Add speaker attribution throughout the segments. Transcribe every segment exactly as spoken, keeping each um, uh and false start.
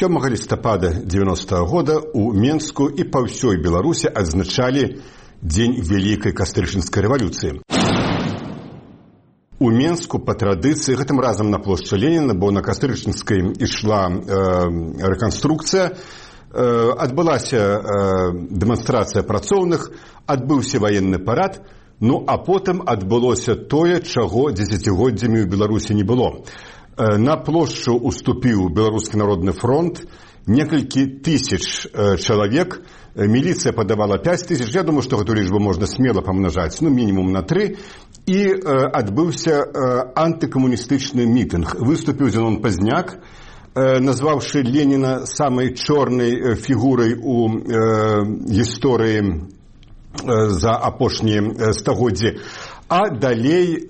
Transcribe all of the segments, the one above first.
Speaker 1: сёмага лістапада дзевяностага года у Менску і па ўсёй Беларусі адзначалі дзень вялікай кастрычніцкай рэвалюцыі. У Менску па традыцыі гэтым разам на плошчы Леніна, бо на кастрычніцкай ішла э, рэканструкцыя, э, адбылася э, дэманстрацыя працоўных, адбыўся ваенны парад, ну а потым адбылося тое, чаго дзесяцігоддзямі ў Беларусі не было. Э, на плошчу уступіў Беларускі народны фронт, некалькі тысяч э, чалавек, міліцыя падавала пяць тысяч, я думаю, што гэту лічбу можна смела памнажаць, ну мінімум на тры, і э, адбыўся э, антыкамуністычны мітынг. Выступіў Зенон Пазняк, э, назваўшы Леніна самай чорнай фігурай у э, гісторыі э, за апошнія э, стагоддзі. А далей э,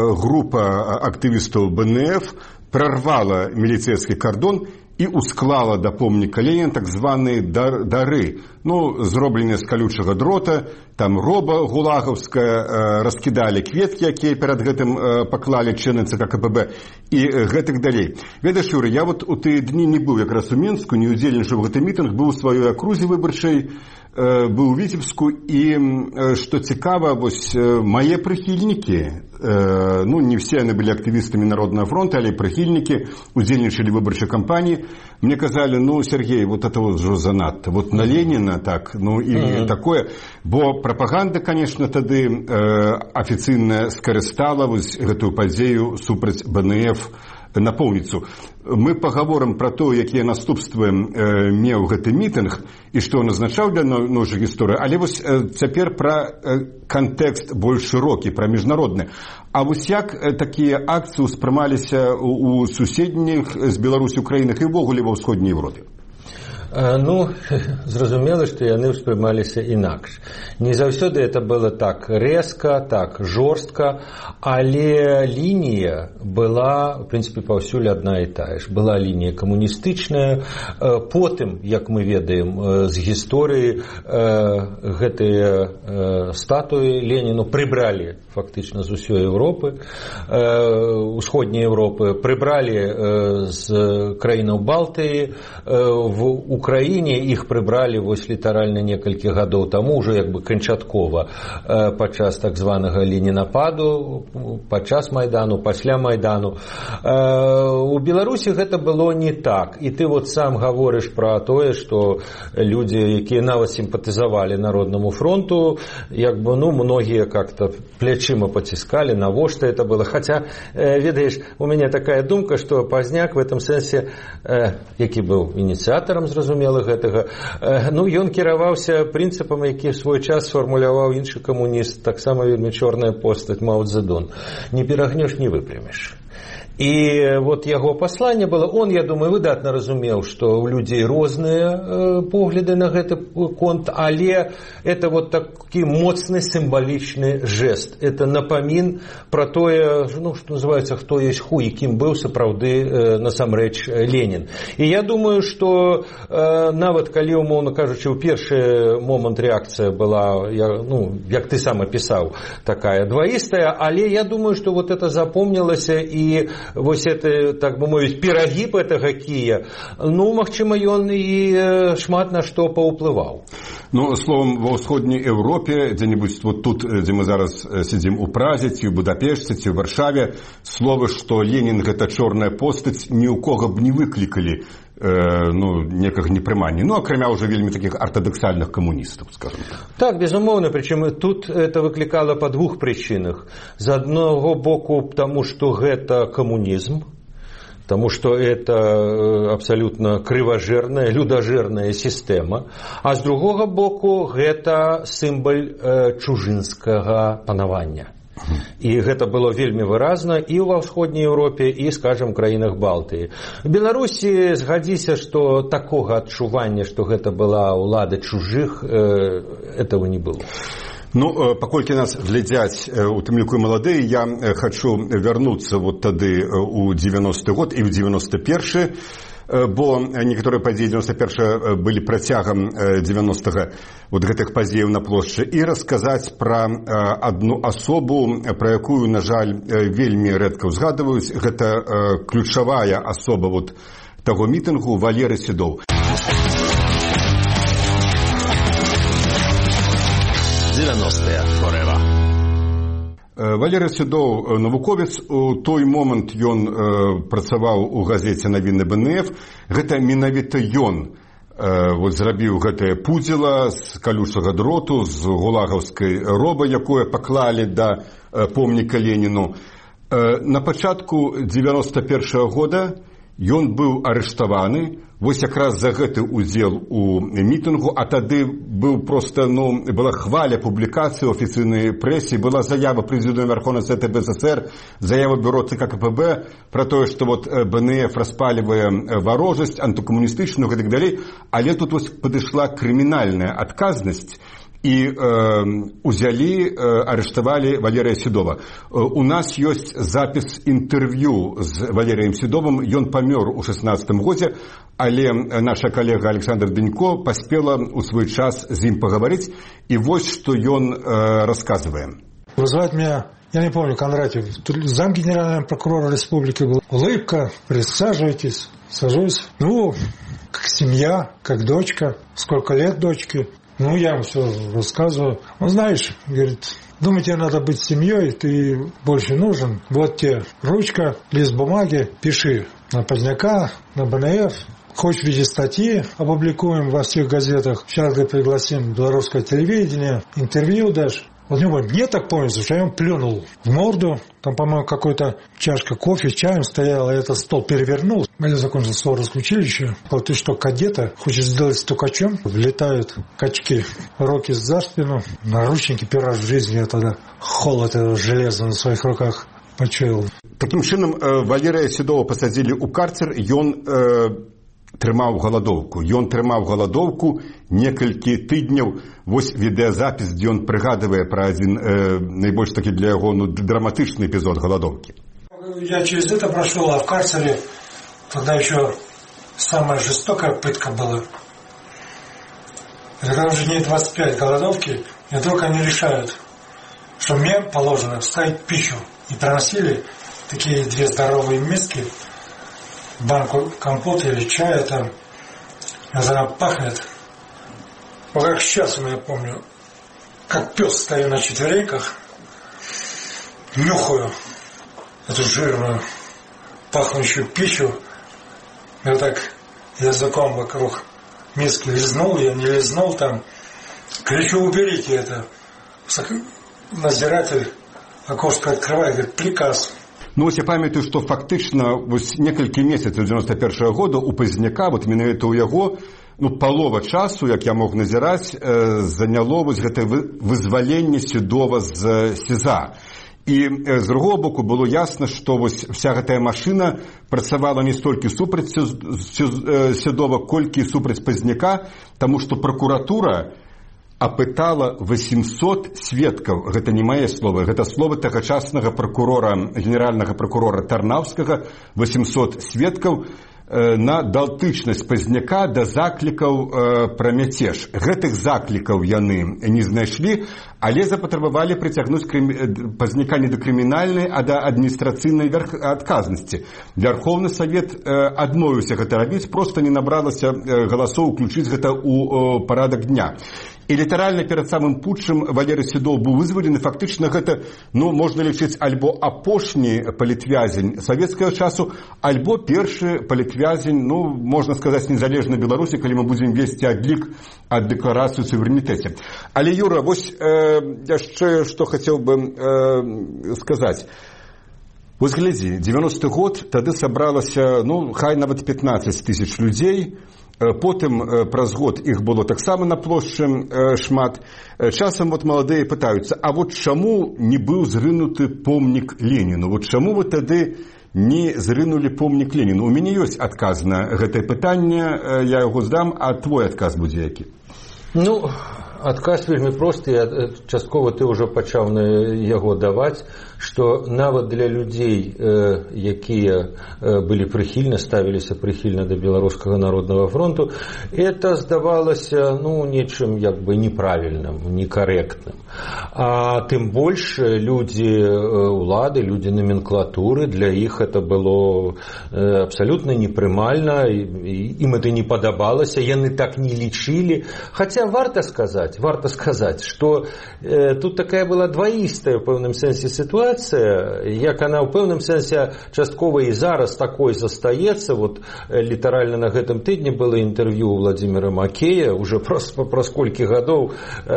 Speaker 1: група актывістаў бэ эн эф прарвала міліцэйскі кардон і усклала да помніка Леніна так званыя дар, дары, ну, зробленыя з калючага дрота, там роба гулагаўская, э, раскідалі кветкі, якія перад гэтым э, паклалі члены цэ ка ка пэ бэ, і э, гэтак далей. Ведаеш, Юрый, я вот у тыя дні не быў якраз у Менску, не удзельнічаў у гэтым мітынг, быў у сваёй акрузе выбарчай, э, быў у Віцебску, і, э, што цікава, вось, э, мае прыхільнікі, э, ну, не все яны былі актывістамі Народнага фронта, але прыхільнікі удзельнічалі выбарчай кампаніі, мне казалі, ну, Сергей, вот это вот ўжо занадта, вот на Леніна так, ну, і mm-hmm. такое, бо прапаганда, конечно, тады э, афіцыйна скарыстала вось гэтую падзею супраць бэ эн эф напоўніцу. Мы пагаворым пра то, якія наступствы э, меў гэты мітынг і што ён азначаў для нашай гісторыі, але вось э, цяпер пра э, кантэкст больш шырокі, пра міжнародны. А вось як э, такія акцыі ўспрымаліся у, у суседніх з Беларусі краінах і ўвогуле ва ўсходняй Еўропе?
Speaker 2: Ну, зразумела, што яны ўспрымаліся інакш. Не заўсёды это было так рэзка, так жорстка, але лінія была, в прынцыпе, паўсюль адна і тая ж. Была лінія камуністычная, потым, як мы ведаем з гісторыі, гэтыя статуі Леніну прыбралі фактычна з усёй Еўропы, усходняй Еўропы, прыбралі з краінаў Балтыі, в Украіне іх прыбралі вось літаральна некалькі гадоў таму, ўжо як бы канчаткова падчас так званага ленінападу, падчас Майдану, пасля Майдану. У Беларусі гэта было не так. І ты вот сам гаворыш пра тое, што людзі, якія нават сімпатызавалі Народнаму фронту, як бы, ну, многія как-то плячыма паціскалі, навошта это было. Хаця, ведаеш, у мяне такая думка, што Пазняк в этом сэнсе, які быў ініцыятарам, зразумела, гэтага, ну, ён кіраваўся прынцыпам, які в свой час сфармуляваў іншы камуніст, таксама вельмі чорная постаць Мао Цзэдун. Не перагнеш, не выпряміш. І вот яго пасланне было, он, я думаю, выдатна разумеў, што ў людзей розныя э, погляды на гэты конт, але это вот такі моцны сімвалічны жэст. Это напамін пра тое, ну, што называецца, хто ёсць хуй, якім быў сапраўды э, насамрэч Ленін. І я думаю, што э, нават калі, умоўна кажучы, ў першы момант рэакцыя была, я, ну, як ты сам апісаў, такая дваістая, але я думаю, што вот это запомнілася, і вось это, так бы мовіць, перагіб гэтага кія, ну, магчыма, ён і шмат на што паўплываў.
Speaker 1: Ну, словом, ва ўсходняй Еўропе, дзе-небудзь вот тут, дзе мы зараз сидзім у Празе, ці ў Будапешце, ці ў Варшаве, словы, што Ленін гэта чорная постаць, ні ў кога б не выклікалі, э, ну, некага непрымання. Ну, акрамя ўжо вельмі такіх артадоксальных камуністаў, скажем так.
Speaker 2: Так, безумоўна, прычым тут это выклікала па двух прычынах. З аднаго боку, таму што гэта камунізм, потому что это абсолютно крыважэрная, людажэрная сістэма, а з другога боку гэта сімвал э, чужынскага панавання. І гэта было вельмі выразна і ва ўсходняй Еўропе, і, скажем, краінах Балтыі. В Беларусі, згадзіся, што такога адчування, што гэта была ўлада чужых, э, этого не было.
Speaker 1: Ну, паколькі нас глядзяць, у тым ліку і маладыя, я хачу вярнуцца вот тады у дзевяносты год і ў дзевяносты першы, бо некаторыя падзеі дзевяносто першага былі працягам дзевяностага вот гэтых падзеяў на плошчы, і расказаць пра адну асобу, пра якую, на жаль, вельмі рэдка ўзгадваюць. Гэта ключавая асоба вот таго мітынгу Валерый Седоў.
Speaker 3: девяностые forever.
Speaker 1: Валерый Седоў навуковец. У той момант ён э, працаваў у газеце «Навіны БНФ». Гэта менавіта ён э, вот, зрабіў гэтае пудзіла з калючага дроту, з гулагаўскай робы, якое паклалі да э, помніка Леніну. Э, на пачатку девяносто першага года ён быў арыштаваны. Вось якраз за гэты удзел у мітынгу, а тады быў проста, ну, была хваля публікацыі ў афіцыйнай прэсе, была заява прэзідыума Верховнага Совета БССР, заява бюро ЦК КПБ пра тое, што вот БНФ распалівае варожасць антыкамуністычную і так далей, але тут вось падышла крымінальная адказнасць. І э, узялі, э, арыштавалі Валерыя Седова. Э, у нас ёсць запіс інтэрв'ю з Валерыем Седовым. Ён памёр у шестнадцатым годзе, але наша калега Александр Денько паспела ў свой час з ім пагаварыць. І вось што ён э, расказвае.
Speaker 4: Вызывает меня, я не помню, Кондратьев, зам генерального прокурора республики был. Улыбка, присаживайтесь, сажусь. Ну, как семья, как дочка. Сколько лет дочке? Ну, я ему все рассказываю. Он, знаешь, говорит, думаю, тебе надо быть семьей, ты больше нужен. Вот тебе ручка, лист бумаги, пиши на Поздняка, на БНФ. Хочешь в виде статьи, опубликуем во всех газетах. Сейчас, говорит, пригласим белорусское телевидение, интервью дашь. Вот у него мне так помнится, что я ему плюнул в морду. Там, по-моему, какой-то чашка кофе с чаем стояла, и этот стол перевернул. Я закончил Суворовское училище. Вот ты что, кадета? Хочешь сделать стукачом? Влетают качки, руки за спину. Наручники первый раз в жизни я тогда холод этого железа на своих руках почуял.
Speaker 1: Таким чынам, Валерыя Седова пасадзілі ў карцер, ён э, трымаў галадоўку. Ён трымаў галадоўку некалькі тыдняў. Вось відэазапіс, дзе ён прыгадывае пра адзін э, найбольш такі для яго, ну, драматычны эпізод галадоўкі.
Speaker 4: Я через это прошел, а в карцере тогда еще самая жестокая пытка была. Когда уже не двадцать пять голодовки, и вдруг они решают, что мне положено вставить пищу. И приносили такие две здоровые миски, банку компота или чая там, она пахнет. Вот как сейчас я помню, как пес стою на четвереньках, нюхаю эту жирную, пахнущую пищу, и вот так языком вокруг миски лизнул, я не лизнул там, кричу, уберите это. Надзиратель окошко открывает, говорит, приказ.
Speaker 1: Ну, вось я памятаю, што фактычна вось некалькі месяцаў девяносто першага года у Пазняка, вот менавіта ў яго, ну, палова часу, як я мог назіраць, э, заняло вось гэтае вызваленне Седова з СІЗА. І э, з другого боку было ясна, што вось вся гэтая машына працавала не столькі супраць Седова, колькі супраць Пазняка, таму што пракуратура апытала восемьсот сведкаў. Гэта не мае словы, гэта словы тагачаснага прокурора, генеральнага прокурора Тарнаўскага, восемьсот сведкаў э, на далтычнасць Пазняка да заклікаў э, пра мяцеж. Гэтых заклікаў яны не знайшлі, але запатрабавалі прыцягнуць крым... Пазняка не да крымінальнай, а да адміністрацыйнай верх... адказнасці. Верховны Савет э, адмовіўся гэта рабіць, проста не набралася э, галасоў уключыць гэта ў э, парадак дня. І літаральна перад самым путчам Валерый Седоў быў вызвалены. Фактычна гэта, ну, можна лічыць альбо апошні палітвязень савецкага часу, альбо першы палітвязень, ну, можна сказаць, незалежнай Беларусі, калі мы будзем весці адлік ад дэкларацыі суверэнітэце. Але, Юра, вось э, яшчэ што хацеў бы э, сказаць. Вось глядзі, девяносты год, тады сабралася, ну, хай нават пятнаццаць тысяч людзей. Потым праз год іх было таксама на плошчы шмат. Часам вот маладыя пытаюцца, а вот чаму не быў зрынуты помнік Леніну? Вот чаму вы тады не зрынулі помнік Леніну? У мяне ёсць адказ на гэтае пытанне, я яго здам, а твой адказ будзе які?
Speaker 2: Ну, адказ вельмі просты, часткова ты ўжо пачаў на яго даваць. што нават для людзей, якія былі прыхільна, ставіліся прыхільна да беларускага народнага фронту, это здавалася ну, нечым як бы неправільным, некарэктным. А тым больш людзі улады, людзі номенклатуры, для іх это было абсалютна непрымальна, ім это не падабалася, яны так не лічылі. Хаця варта сказаць, варта сказаць, што э, тут такая была дваістая ў пэўным сэнсе сітуацыя, як она ў пэўным сэнсе часткова і зараз такой застаецца. Вот э, літаральна на гэтым тыдні было інтэрв'ю Владзіміра Макея, уже праз, праз колькі гадоў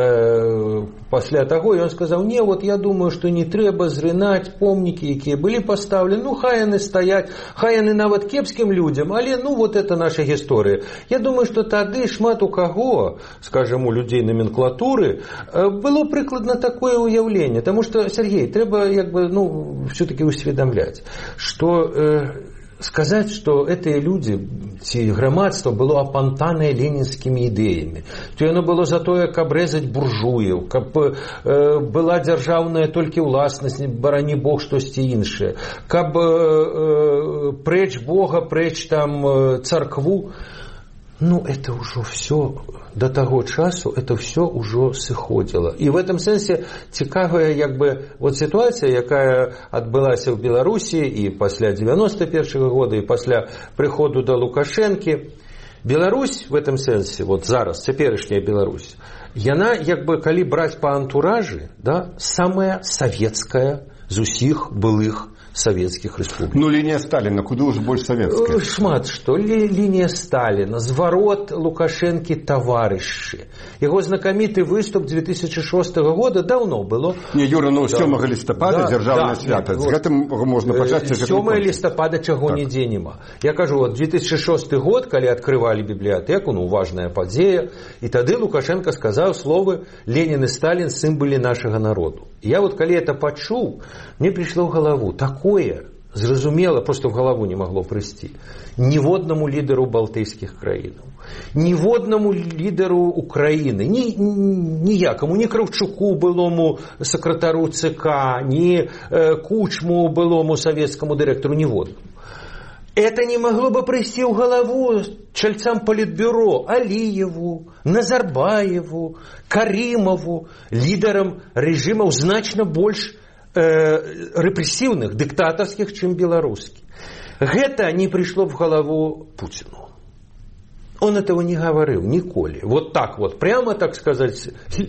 Speaker 2: э, пасля таго, і ён сказаў: не, вот я думаю, што не трэба зрынаць помнікі, якія былі пастаўлены, ну хай яны стаяць, хай яны нават кепскім людзям, але ну вот это наша гісторыя. Я думаю, што тады шмат у каго, скажем, у людзей номенклатуры, было прыкладна такое ўяўленне. Таму што, Сергей, трэба як бы, ну, все-таки усведамляць, што э, сказаць, што гэтыя людзі, ці грамадства было апантанае ленінскімі ідэямі, то яно было за тое, каб рэзаць буржуяў, каб э, была дзяржаўная толькі ўласнасць, барані Бог, штосьці іншае, каб э, э, прэч Бога, прэч там э, царкву. Ну, это ўжо все, до таго часу это все ўжо сыходзіла. І в этом сэнсе цікавая як бы вот сітуацыя, якая адбылася ў Беларусі і пасля девяносто першага года, і пасля прыходу да Лукашэнкі. Беларусь в этом сэнсе, вот зараз, цяперашняя Беларусь, яна як бы, калі браць па антуражы, да, самая савецкая з усіх былых советских республик.
Speaker 1: Ну, линия Сталина, куда уже больше советская?
Speaker 2: Шмат что. Ли, линия Сталина, зворот Лукашенки товарищи. Его знакомитый выступ две тысячи шестого года давно было.
Speaker 1: Не, Юра, ну, да. сёмага листопада, да, державное да, свято. С этим можно почать.
Speaker 2: сёмага листопада чего нигде нема. Я кажу, вот две тысячи шестой год, когда открывали библиотеку, ну, важная подея, и тогда Лукашенко сказал слово «Ленин и Сталин – символы нашего народа». Я вот, когда это почул, мне пришло в голову, такое, зразумела, просто в голову не могло прийти, ніводнаму лідару балтыйскіх краінаў, ніводнаму лідару Украины, ні, ніякому, ні Кравчуку, былому сакратару ЦК, ні э, Кучму, былому советскому директору, ніводнаму. Это не могло бы прийти в голову чальцам Политбюро Алиеву, Назарбаеву, Каримову, лидерам режимов значно больше э, репрессивных, диктаторских, чем белорусских. Это не пришло в голову Путину. Он этого не говорил николи. Вот так вот, прямо так сказать,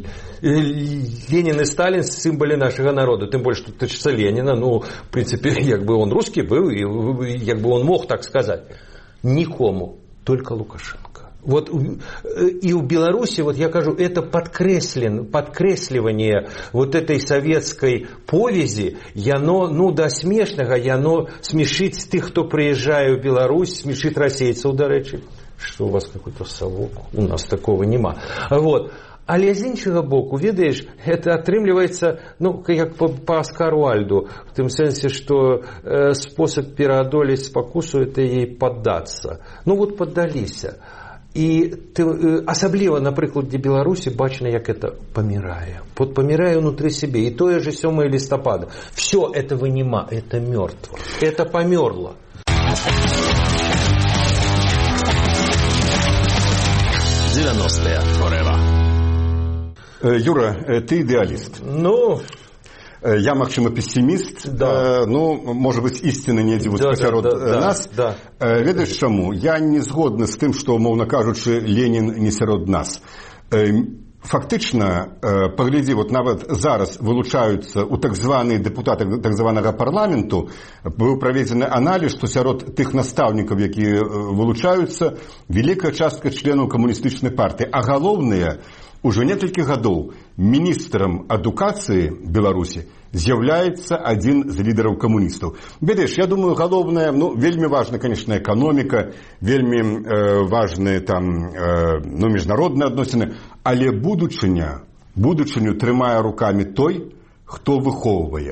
Speaker 2: Ленин и Сталин символы нашего народа. Тем более, что тычется Ленина, ну, в принципе, как бы он русский был, и как бы он мог так сказать. Никому, только Лукашенко. Вот и у Беларуси, вот я кажу, это подкреслен, подкресливание вот этой советской поведи, яно, ну, до смешного, яно смешит тех, кто приезжает в Беларусь, смешит российцев, до речи. Что у вас какой-то совок, у нас такого нема. Вот. Але з іншага боку, ведаеш, это атрымліваецца, ну, як по, по Оскару Альду, в тым сэнсе, што э, спосаб пераадолець спакусу это ей паддацца. Ну вот паддаліся. І ты, э, асабліва, напрыклад, для Беларусі бачна, як это памірае. Вот памірае внутри себе. И тое же сёмага листопада. Все этого нема, это мертво. Это померло.
Speaker 3: девяностые Forever.
Speaker 1: Юра, ты идеалист.
Speaker 2: Ну...
Speaker 1: Я, магчыма, пессимист.
Speaker 2: Да.
Speaker 1: Ну, может быть, истина недзе вот
Speaker 2: да,
Speaker 1: пасярод
Speaker 2: да, да,
Speaker 1: нас.
Speaker 2: Да.
Speaker 1: Ведаеш чаму? Я не згодны з тым, што, умоўна кажучы, Ленін не сярод нас. Фактычна, паглядзі, вот нават зараз вылучаюцца у так званыя дэпутаты так званага парламенту, быў праведзены аналіз, што сярод тых настаўнікаў, якія вылучаюцца, вялікая частка членаў камуністычнай партыі, а галоўныя уже некалькі гадоў міністрам адукацыі Беларусі з'яўляецца адзін з лідараў камуністаў. Ведаеш, я думаю, галоўнае, ну, вельмі важна, конечно, эканоміка, вельмі э, важныя там, э, ну, міжнародныя адносіны, але будучыня, будучыню трымае рукамі той, хто выхоўвае.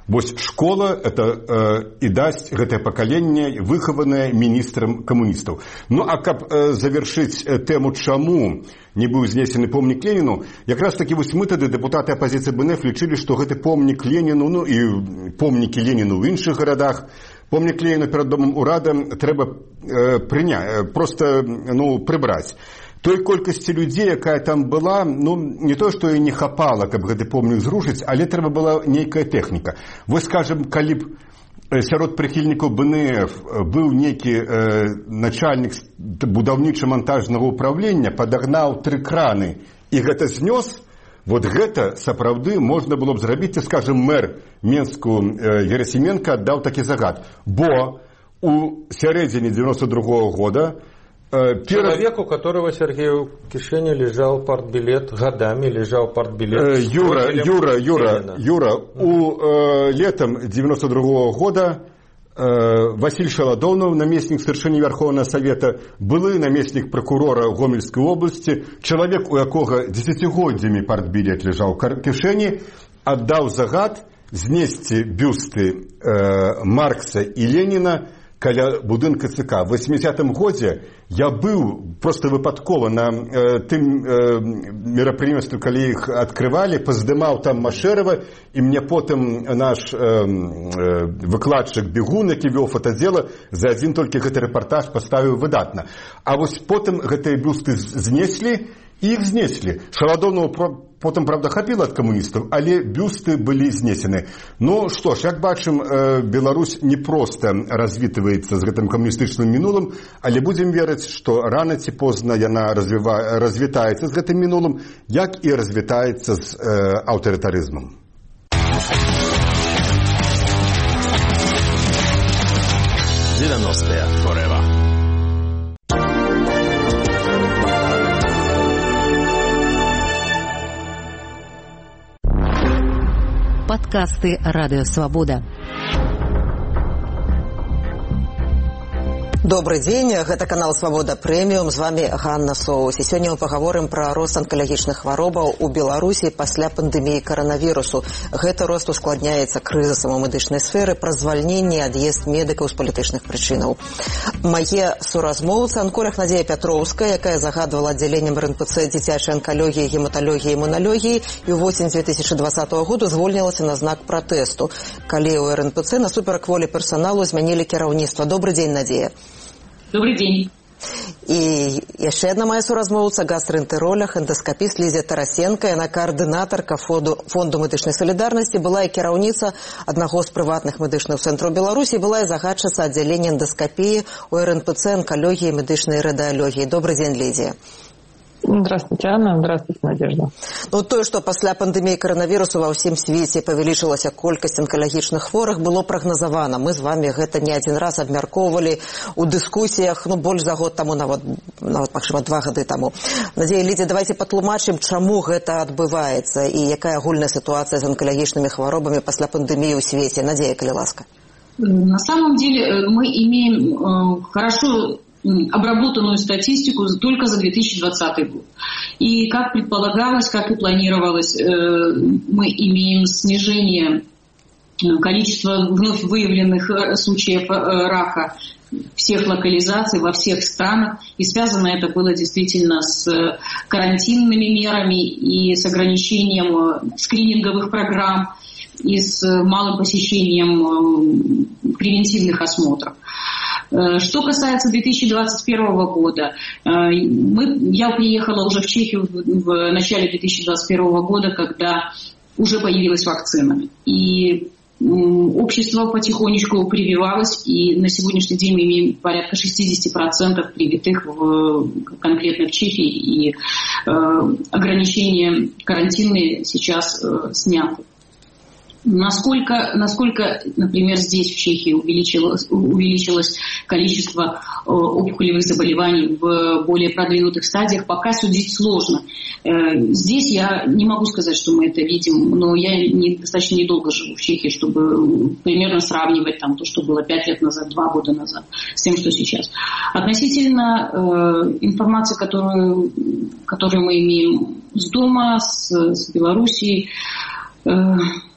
Speaker 1: Вось школа это э, і дасць гэтае пакаленне, выхаванае міністрам камуністаў. Ну а каб э, завершыць э, тэму, чаму не быў знесены помнік Леніну, якраз такі вось мы тады дэпутаты апазіцыі БНФ лічылі, што гэты помнік Леніну, ну і помнікі Леніну ў іншых гарадах, помнік Леніну перад домам урада трэба э, прыняць, проста ну, прыбраць. Той колькасці людзей, якая там была, ну, не то, што і не хапала, каб гэты помнік зрушыць, але трэба была нейкая тэхніка. Вось, скажем, калі б сярод прыхільнікаў БНФ быў нейкі э, начальнік будаўніча-мантажнага ўправлення, падагнаў тры краны і гэта знёс, вот гэта сапраўды можна было б зрабіць, і, скажем, мэр Менску э, Герасименко аддаў такі загад. Бо у сярэдзіне девяносто другого года
Speaker 2: человек, у которого Сергею Кишине лежал партбилет, годами лежал партбилет.
Speaker 1: Юра, Юра, Юра, Юра, у э, летом девяносто другого года э, Василий Шаладонов, наместник старшыні Верховного Совета, былы наместник прокурора Гомельской области, человек, у якога десятигоддзямі партбилет лежал в Кишине, отдал загад знесці бюсты э, Маркса и Ленина каля будынка ЦК. В восьмидесятым годзе я быў просто выпадкова на э, тым э, мерапрыемстве, калі іх адкрывалі, паздымаў там Машэрава, і мне потым наш э, э, выкладчык Бегун, які вёў фотадзела, за адзін толькі гэты рэпартаж паставіў выдатна. А вось потым гэтыя бюсты знеслі, і іх знеслі. Шаладонову потым, правда, хапіла ад камуністаў, але бюсты былі знесены. Ну што ж, як бачым, Беларусь не проста развітваецца з гэтым камуністычным мінулым, але будзем верыць, што рана ці позна яна развіва... развітаецца з гэтым мінулым, як і развітаецца з э, аўтарытарызмам.
Speaker 3: девяностые Forever.
Speaker 5: Подкасты «Радио Свобода».
Speaker 6: Добрый дзень, гэта канал «Свобода Прэміум», з вами Ганна Соус. І сёння мы пагаворым пра рост анкалагічных хваробаў у Беларусі пасля пандэміі каранавірусу. Гэты рост ускладняецца крызісам у медычнай сферы, праз звальненне, ад'езд медыкаў з палітычных прычынаў. Мае суразмоўцы анколог Надзея Пятроўская, якая загадвала аддзяленнем РНПЦ дзіцячай анкалогіі, гематалогіі і імуналогіі, і ў восень две тысячи двадцатого года звольнілася на знак пратэсту, калі ў РНПЦ насуперак волі персаналу змянілі кіраўніцтва. Добрый дзень, Надзея.
Speaker 7: Добрый день.
Speaker 6: І яшчэ адна моя суразмоўца, гастраэнтэролог, эндаскапіст Лізія Тарасенко, яна каардынатарка фонду, фонду медычнай салідарнасці, была і кіраўніца аднаго з прыватных медычных цэнтраў Беларусі, была і загадчыца аддзялення эндаскапіі у РНПЦ анкалогіі і медычнай радыалогіі. Добрый дзень, Лізія.
Speaker 7: Здравствуйте, Анна. Здравствуйте, Надежда.
Speaker 6: Ну, тое, што пасля пандэміі каранавірусу ва ўсім свеце павялічылася колькасць анкалагічных хворых, было прагназавана. Мы з вами гэта не адзін раз абмяркоўвалі у дыскусіях, ну, больш за год таму, нават, нават магчыма, два гады таму. Надзея, Лідзія, давайте патлумачым, чаму гэта адбываецца і якая агульная ситуацыя з анкалагічнымі хваробамі пасля пандэміі ў свеце. Надзея, калі ласка.
Speaker 7: На самом деле мы имеем э, хорошо обработанную статистику только за две тысячи двадцатый год. И как предполагалось, как и планировалось, мы имеем снижение количества вновь выявленных случаев рака всех локализаций во всех странах. И связано это было действительно с карантинными мерами и с ограничением скрининговых программ и с малым посещением превентивных осмотров. Что касается две тысячи двадцать первого года, мы, я приехала уже в Чехию в начале две тысячи двадцать первого года, когда уже появилась вакцина. И общество потихонечку прививалось, и на сегодняшний день мы имеем порядка шестьдесят процентов привитых в, конкретно в Чехии, и ограничения карантинные сейчас сняты. Насколько, насколько, например, здесь, в Чехии, увеличилось, увеличилось количество опухолевых заболеваний в более продвинутых стадиях, пока судить сложно. Здесь я не могу сказать, что мы это видим, но я не, достаточно недолго живу в Чехии, чтобы примерно сравнивать там, то, что было пять лет назад, два года назад, с тем, что сейчас. Относительно э, информации, которую, которую мы имеем с дома, с, с Белоруссией, э,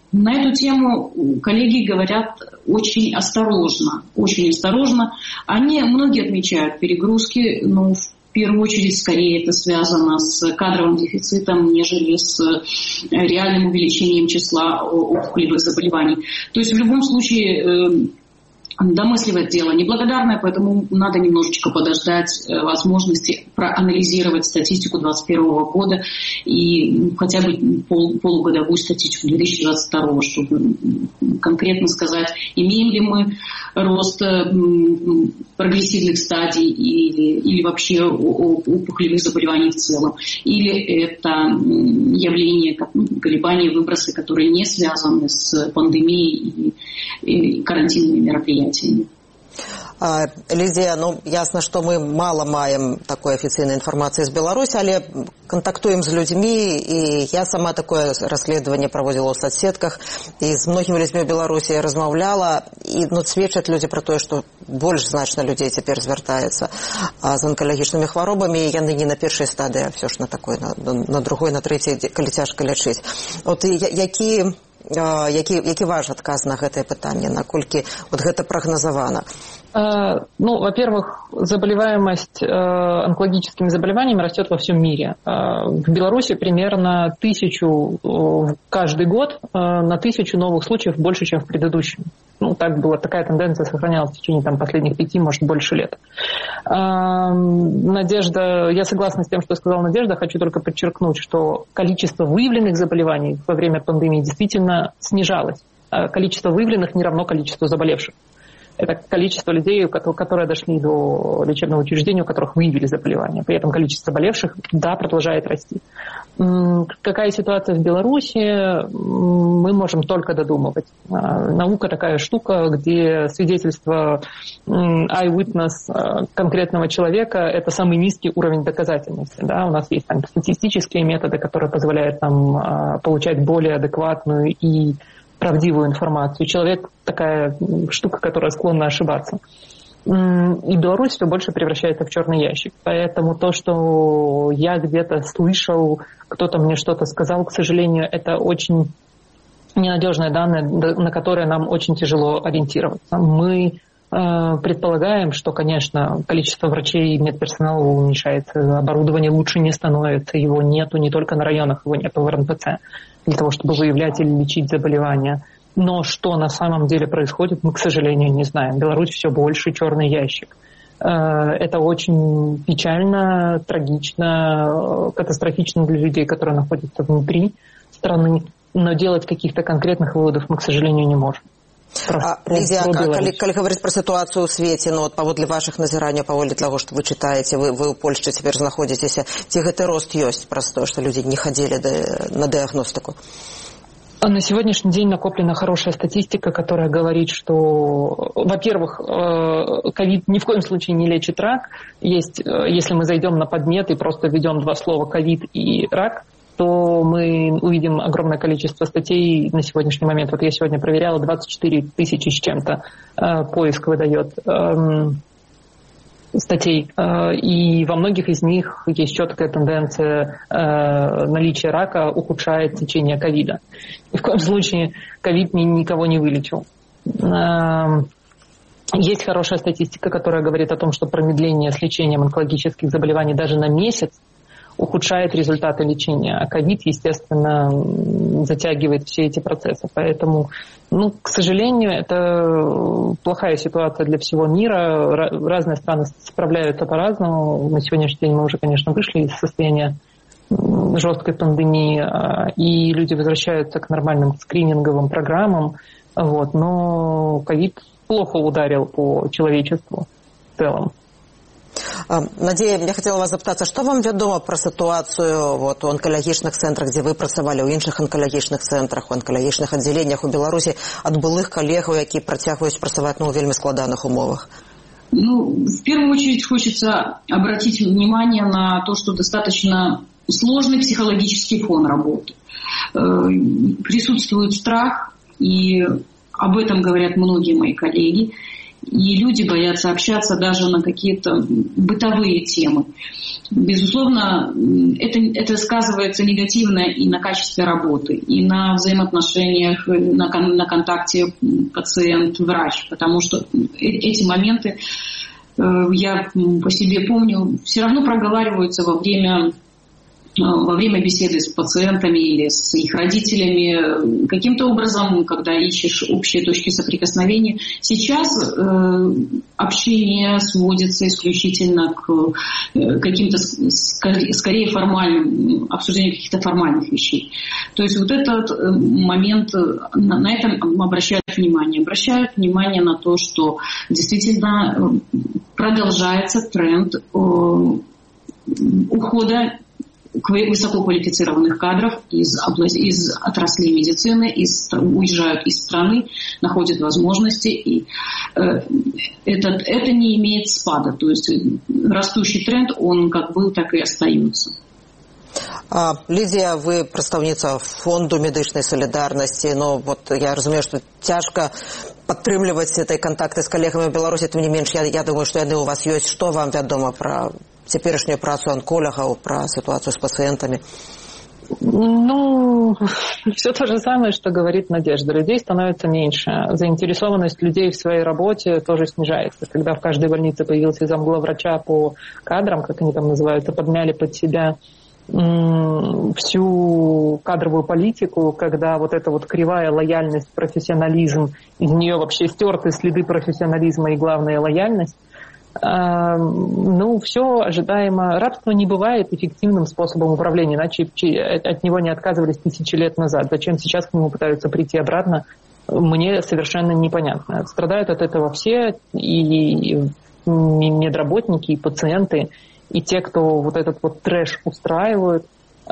Speaker 7: На эту тему коллеги говорят очень осторожно, очень осторожно. Они, многие отмечают перегрузки, но в первую очередь скорее это связано с кадровым дефицитом, нежели с реальным увеличением числа опухолевых заболеваний. То есть в любом случае домысливать дело неблагодарное, поэтому надо немножечко подождать возможности проанализировать статистику двадцать первого года и хотя бы пол, полугодовую статистику две тысячи двадцать второго, чтобы конкретно сказать, имеем ли мы рост прогрессивных стадий или, или вообще опухолевых заболеваний в целом, или это явление, колебания, выбросы, которые не связаны с пандемией и, и карантинными мероприятиями.
Speaker 6: Лідія, ну, ясно, што мы мала маем такой афіцыйнай інфармацыі з Беларусі, але кантактуем з людзьмі, і я сама такое расследаванне праводзіла ў соцсетках, і з многімі людзьмі ў Беларусі размаўляла, і ну, сведчаць людзі пра тое, што больш значна людзей цяпер звяртаецца з онкалагічнымі хваробамі, і яны не на першай стадыі, а ўсё ж на такой, на, на другой, на трэцяй, калі цяжка лячыць. От які... Які, які ваш адказ на гэтае пытанне, наколькі вот гэта прагназавана?
Speaker 8: Ну, во-первых, заболеваемость онкологическими заболеваниями растет во всем мире. В Беларуси примерно тысячу каждый год, на тысячу новых случаев больше, чем в предыдущем. Ну, так было, такая тенденция сохранялась в течение там, последних пяти, может, больше лет. Надежда, я согласна с тем, что сказала Надежда, хочу только подчеркнуть, что количество выявленных заболеваний во время пандемии действительно снижалось. Количество выявленных не равно количеству заболевших. Это количество людей, которые дошли до лечебного учреждения, у которых выявили заболевание. При этом количество заболевших, да, продолжает расти. Какая ситуация в Беларуси, мы можем только додумывать. Наука такая штука, где свидетельство eyewitness конкретного человека – это самый низкий уровень доказательности. Да? У нас есть там статистические методы, которые позволяют нам получать более адекватную и правдивую информацию. Человек такая штука, которая склонна ошибаться. И Беларусь все больше превращается в черный ящик. Поэтому то, что я где-то слышал, кто-то мне что-то сказал, к сожалению, это очень ненадежные данные, на которые нам очень тяжело ориентироваться. Мы предполагаем, что, конечно, количество врачей и медперсонала уменьшается, оборудование лучше не становится, его нету не только на районах, его нету в эр эн пэ цэ для того, чтобы выявлять или лечить заболевания. Но что на самом деле происходит, мы, к сожалению, не знаем. Беларусь все больше черный ящик. Это очень печально, трагично, катастрофично для людей, которые находятся внутри страны. Но делать каких-то конкретных выводов мы, к сожалению, не можем.
Speaker 6: А, Лідія, калі, калі говорить про ситуацию у свете, ну, от паводле ваших назираний, паводле того, что вы читаете, вы, вы у Польши теперь находитесь, ці гэты рост есть, просто, что люди не ходили на диагностику?
Speaker 8: На сегодняшний день накоплена хорошая статистика, которая говорит, что, во-первых, ковид ни в коем случае не лечит рак. Есть, если мы зайдем на поднет и просто введем два слова ковид и рак, то мы увидим огромное количество статей на сегодняшний момент. Вот я сегодня проверяла, двадцать четыре тысячи с чем-то э, поиск выдает э, статей. Э, и во многих из них есть четкая тенденция э, наличия рака ухудшает течение ковида. Ни в коем случае ковид ни, никого не вылечил. Э, есть хорошая статистика, которая говорит о том, что промедление с лечением онкологических заболеваний даже на месяц ухудшает результаты лечения, а ковид, естественно, затягивает все эти процессы. Поэтому, ну, к сожалению, это плохая ситуация для всего мира. Разные страны справляются по-разному. На сегодняшний день мы уже, конечно, вышли из состояния жесткой пандемии, и люди возвращаются к нормальным скрининговым программам. Вот. Но ковид плохо ударил по человечеству в целом.
Speaker 6: Надея, я хотела вас запытацца, што вам вядома пра сітуацыю вот, у онкалагічных цэнтрах, дзе вы працавалі, ў іншых онкалагічных цэнтрах, у онкалагічных аддзяленнях у Беларусі ад былых калегаў, якія працягваюць працаваць ну, у вельмі складаных умовах?
Speaker 7: Ну, в первую очередь хочется обратить внимание на то, что достаточно сложный психологический фон работы. Присутствует страх, и об этом говорят многие мои коллеги. и люди боятся общаться даже на какие-то бытовые темы. Безусловно, это, это сказывается негативно и на качестве работы, и на взаимоотношениях, на, на контакте пациент-врач, потому что эти моменты, я по себе помню, все равно проговариваются во время... во время беседы с пациентами или с их родителями, каким-то образом, когда ищешь общие точки соприкосновения. Сейчас э, общение сводится исключительно к э, каким-то скорее, скорее формальным, обсуждению каких-то формальных вещей. То есть вот этот момент, на, на это обращают внимание. Обращают внимание на то, что действительно продолжается тренд э, ухода высококвалифицированных кадров из, из отраслей медицины, из, уезжают из страны, находят возможности, и э, этот, это не имеет спада. То есть растущий тренд, он как был, так и остается.
Speaker 6: А, Лідія, ви представниця фонду медичної солідарності, ну вот я розумію, що тяжко підтримувати ці контакти з колегами в Білорусі, тим не менш, я, я думаю, що вони у вас є. Що вам відомо про теперешнюю працу онкологов, про ситуацию с пациентами?
Speaker 8: Ну, все то же самое, что говорит Надежда. Людей становится меньше. Заинтересованность людей в своей работе тоже снижается. Когда в каждой больнице появился замглавврача по кадрам, как они там называются, подмяли под себя всю кадровую политику, когда вот эта вот кривая лояльность, профессионализм, из нее вообще стерты следы профессионализма и, главное, лояльность. Ну, все ожидаемо. Рабство не бывает эффективным способом управления, иначе от него не отказывались тысячи лет назад. Зачем сейчас к нему пытаются прийти обратно, мне совершенно непонятно. Страдают от этого все, и медработники, и пациенты, и те, кто вот этот вот трэш устраивают.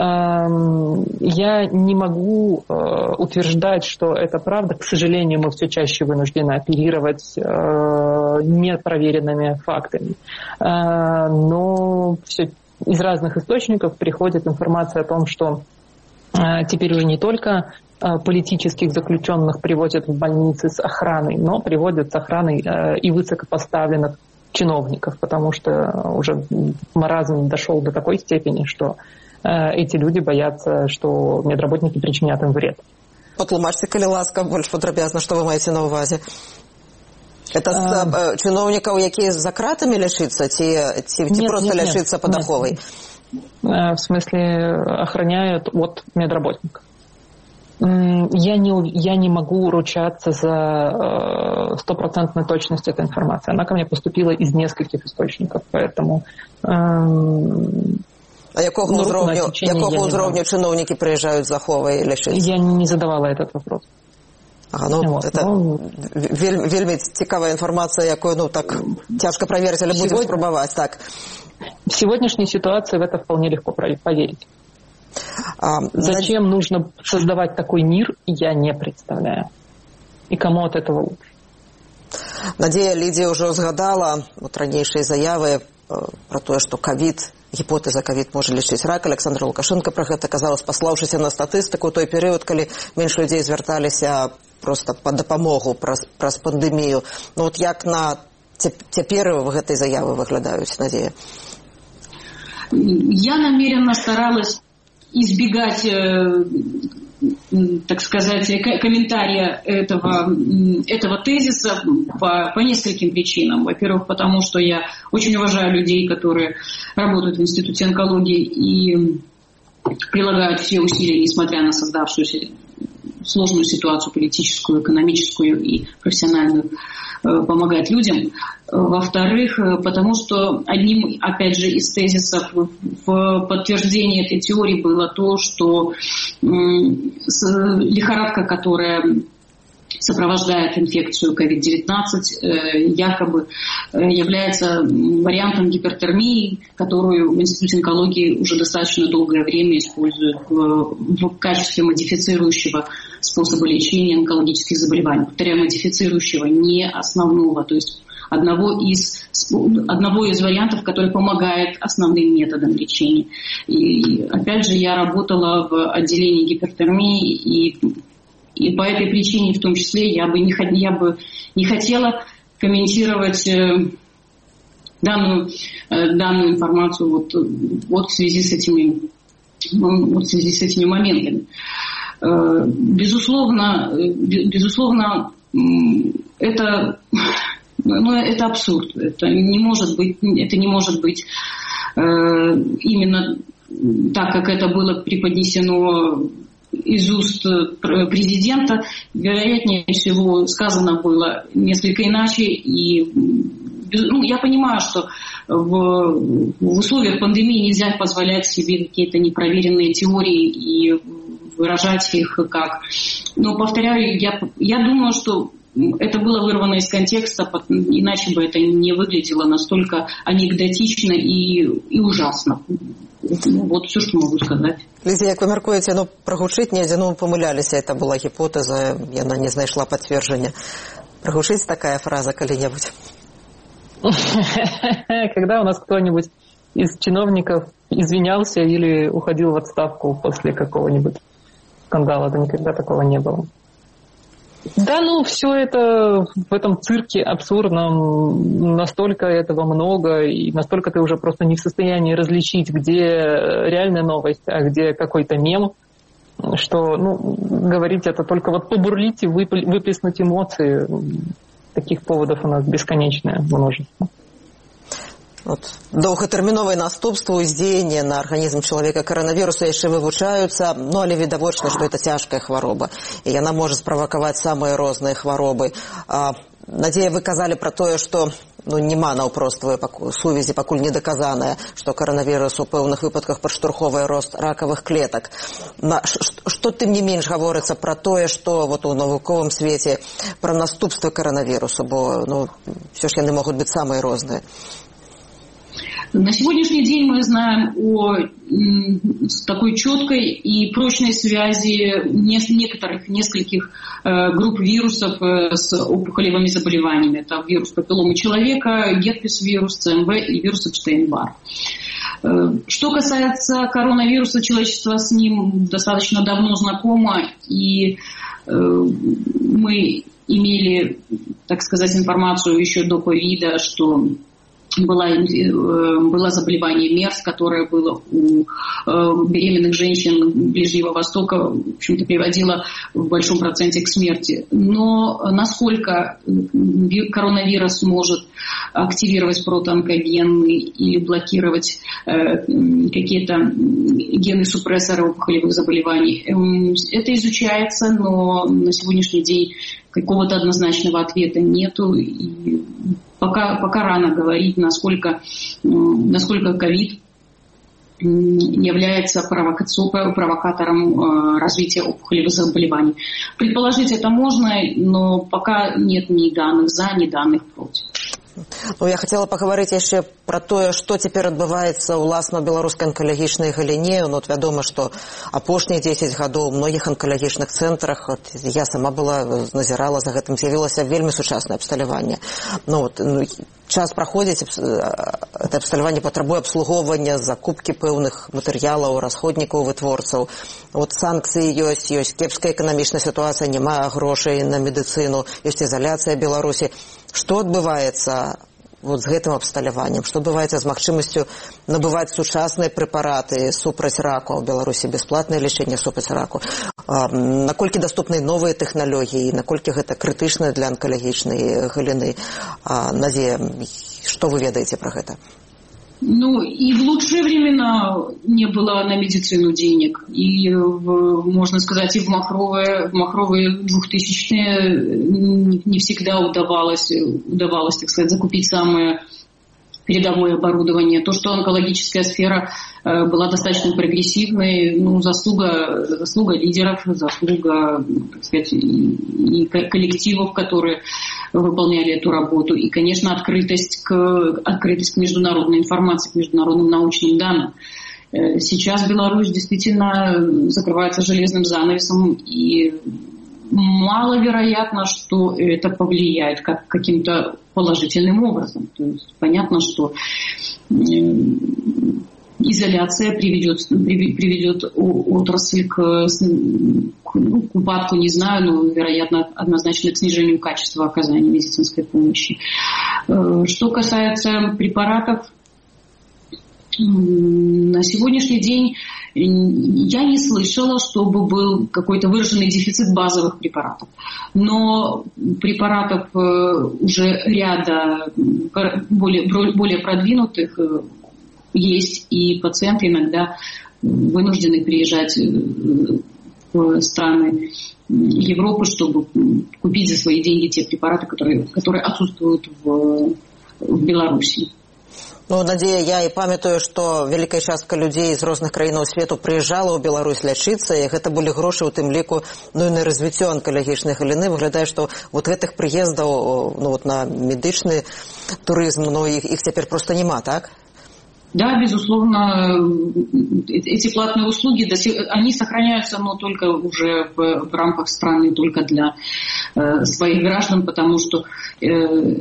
Speaker 8: Я не могу утверждать, что это правда. К сожалению, мы все чаще вынуждены оперировать непроверенными фактами. Но все из разных источников приходит информация о том, что теперь уже не только политических заключенных приводят в больницы с охраной, но приводят с охраной и высокопоставленных чиновников, потому что уже маразм дошел до такой степени, что эти люди боятся, что медработники причинят им вред.
Speaker 6: Патлумачьте, коли ласка, больше подробязно, что вы маете на увазе. Это а... чиновников, які за кратами лишиться, те, те, те просто нет, лишиться нет, под оховой?
Speaker 8: В смысле, охраняют от медработников. Я не, я не могу ручаться за стопроцентную точность этой информации. Она ко мне поступила из нескольких источников, поэтому...
Speaker 6: А якого ну, уровня, якого уровня чиновники приезжают за Ховой или лишиться?
Speaker 8: Я не задавала этот вопрос.
Speaker 6: Ага, ну, вот, это ну... вельми, вельми цікава информация, якую, ну, так, тяжко проверить, или будем Сегодня... спробовать, так.
Speaker 8: В сегодняшней ситуации в это вполне легко поверить. А, Зачем над... нужно создавать такой мир, я не представляю. И кому от этого лучше.
Speaker 6: Надея, Лидия уже згадала вот ранейшие заявы э, про то, что ковид, гіпотэза ковід можа лечыць рак. Александр Лукашенко про гэта казала, спаслаўшыся на статыстыку той перыяд, калі менш людзей звярталіся просто па дапамогу праз, праз пандэмію. Ну вот як на цяпер гэтай заявы выглядаюць, Надея?
Speaker 7: Я намеренно старалась избегать, так сказать, комментария этого, этого тезиса по, по нескольким причинам. Во-первых, потому что я очень уважаю людей, которые работают в Институте онкологии и прилагают все усилия, несмотря на создавшуюся сложную ситуацию политическую, экономическую и профессиональную, помогать людям. Во-вторых, потому что одним, опять же, из тезисов в подтверждении этой теории было то, что лихорадка, которая сопровождает инфекцию ковид девятнадцать, якобы является вариантом гипертермии, которую в Институте онкологии уже достаточно долгое время используют в качестве модифицирующего способа лечения онкологических заболеваний. Повторяю, модифицирующего, не основного, то есть одного из, одного из вариантов, который помогает основным методам лечения. И опять же, я работала в отделении гипертермии, и И по этой причине, в том числе, я бы не, я бы не хотела комментировать данную, данную информацию вот, вот в связи с этими, вот в связи с этими моментами. Безусловно, безусловно, это, ну, это абсурд. Это не может быть, это не может быть именно так, как это было преподнесено из уст президента. Вероятнее всего, сказано было несколько иначе. И ну, я понимаю, что в, в условиях пандемии нельзя позволять себе какие-то непроверенные теории и выражать их как. Но, повторяю, я, я думаю, что это было вырвано из контекста, иначе бы это не выглядело настолько анекдотично и, и ужасно. Вот все, что могу сказать.
Speaker 6: Лізія, як ви мяркуєте, ну, прогучить недзе, ну, помылялись, это была гипотеза, яна не знайшла подтверждения. Прогучить такая фраза коли-нибудь?
Speaker 8: Когда у нас кто-нибудь из чиновников извинялся или уходил в отставку после какого-нибудь скандала, да никогда такого не было. Да, ну, все это в этом цирке абсурдном, настолько этого много, и настолько ты уже просто не в состоянии различить, где реальная новость, а где какой-то мем, что, ну, говорить это только вот побурлить и выплеснуть эмоции. Таких поводов у нас бесконечное множество.
Speaker 6: От, доўгатэрміновыя наступствы ўздзеяння на арганізм чалавека каранавірусу яшчэ вывучаюцца, ну, але відавочна, што это цяжкая хвароба, і яна можа справакаваць самыя розныя хваробы. А, Надзея, вы казалі пра тое, што ну, няма наўпроставай сувязі, пакуль не даказаная, што каранавірус у пэўных выпадках падштурхоўвае рост ракавых клетак. Што тым не менш гаворыцца пра тое, што вот у навуковым свеце пра наступствы каранавірусу, бо ну, все ж яны могуць быць самыя розныя.
Speaker 7: На сегодняшний день мы знаем о такой четкой и прочной связи некоторых, нескольких групп вирусов с опухолевыми заболеваниями. Это вирус папилломы человека, герпес-вирус, ЦМВ и вирус Эпштейн-Бар. Что касается коронавируса, человечество с ним достаточно давно знакомо, и мы имели, так сказать, информацию еще до ковида, что Было, было заболевание МЕРС, которое было у беременных женщин Ближнего Востока, в общем-то, приводило в большом проценте к смерти. Но насколько коронавирус может активировать протоонкогены или блокировать какие-то гены-супрессоры опухолевых заболеваний, это изучается, но на сегодняшний день какого-то однозначного ответа нету. И пока, пока рано говорить, насколько, насколько ковид является провокатором развития опухолевых заболеваний. Предположить это можно, но пока нет ни данных за, ни данных против.
Speaker 6: Ну, я хотела паговорыць яшчэ пра тое, што цяпер адбываецца ўласна ў беларускай анкалагічнай галіне. Ну, вот вядома, што апошнія дзесяць гадоў у многіх анкалагічных цэнтрах, вот, я сама была, назірала за гэтым, з'явілася вельмі сучаснае абсталяванне. Ну, вот, ну, час праходзіць, это абсталяванне патрабуе абслугоўвання, закупкі пэўных матэрыялаў, расходнікаў, вытворцаў. Вот санкцыі ёсць, ёсць кепская эканамічная сітуацыя, няма грошай на медыцыну, ёсць ізаляцыя Беларусі. Што адбываецца вот з гэтым абсталяваннем? Што адбываецца з магчымасцю набываць сучасныя прэпараты супраць раку? У Беларусі бясплатнае лячэнне супраць раку. А, наколькі даступны новыя тэхналогіі, наколькі гэта крытычна для анкалагічнай галіны? А, Надзея, што вы ведаеце пра гэта?
Speaker 7: Ну, и в лучшие времена не было на медицину денег. И, в, можно сказать, и в махровые, в махровые двухтысячные не всегда удавалось, удавалось, так сказать, закупить самое передовое оборудование. То, что онкологическая сфера была достаточно прогрессивной, ну, заслуга, заслуга лидеров, заслуга, так сказать, и коллективов, которые выполняли эту работу. И, конечно, открытость к, открытость к международной информации, к международным научным данным. Сейчас Беларусь действительно закрывается железным занавесом, и маловероятно, что это повлияет как, каким-то положительным образом. То есть понятно, что изоляция приведет, приведет отрасль к, к, ну, к упадку, не знаю, но, вероятно, однозначно к снижению качества оказания медицинской помощи. Что касается препаратов, на сегодняшний день я не слышала, чтобы был какой-то выраженный дефицит базовых препаратов. Но препаратов уже ряда более, более продвинутых есть, и пациенты иногда вынуждены приезжать в страны Европы, чтобы купить за свои деньги те препараты, которые, которые отсутствуют в, в Беларуси.
Speaker 6: Ну, Надзея, я і памятаю, што вялікая частка людзей з розных краінаў свету прыязджала ў Беларусь лячыцца, і гэта былі грошы ў тым ліку, ну і на развіццё анкалагічнай галіны. Выглядае, што вот гэтых прыездаў, ну, вот на медычны турызм, ну, іх, іх цяпер просто няма, так?
Speaker 7: Да, безусловно, эти платные услуги, они сохраняются, но только уже в, в рамках страны, только для э, своих граждан, потому что, э,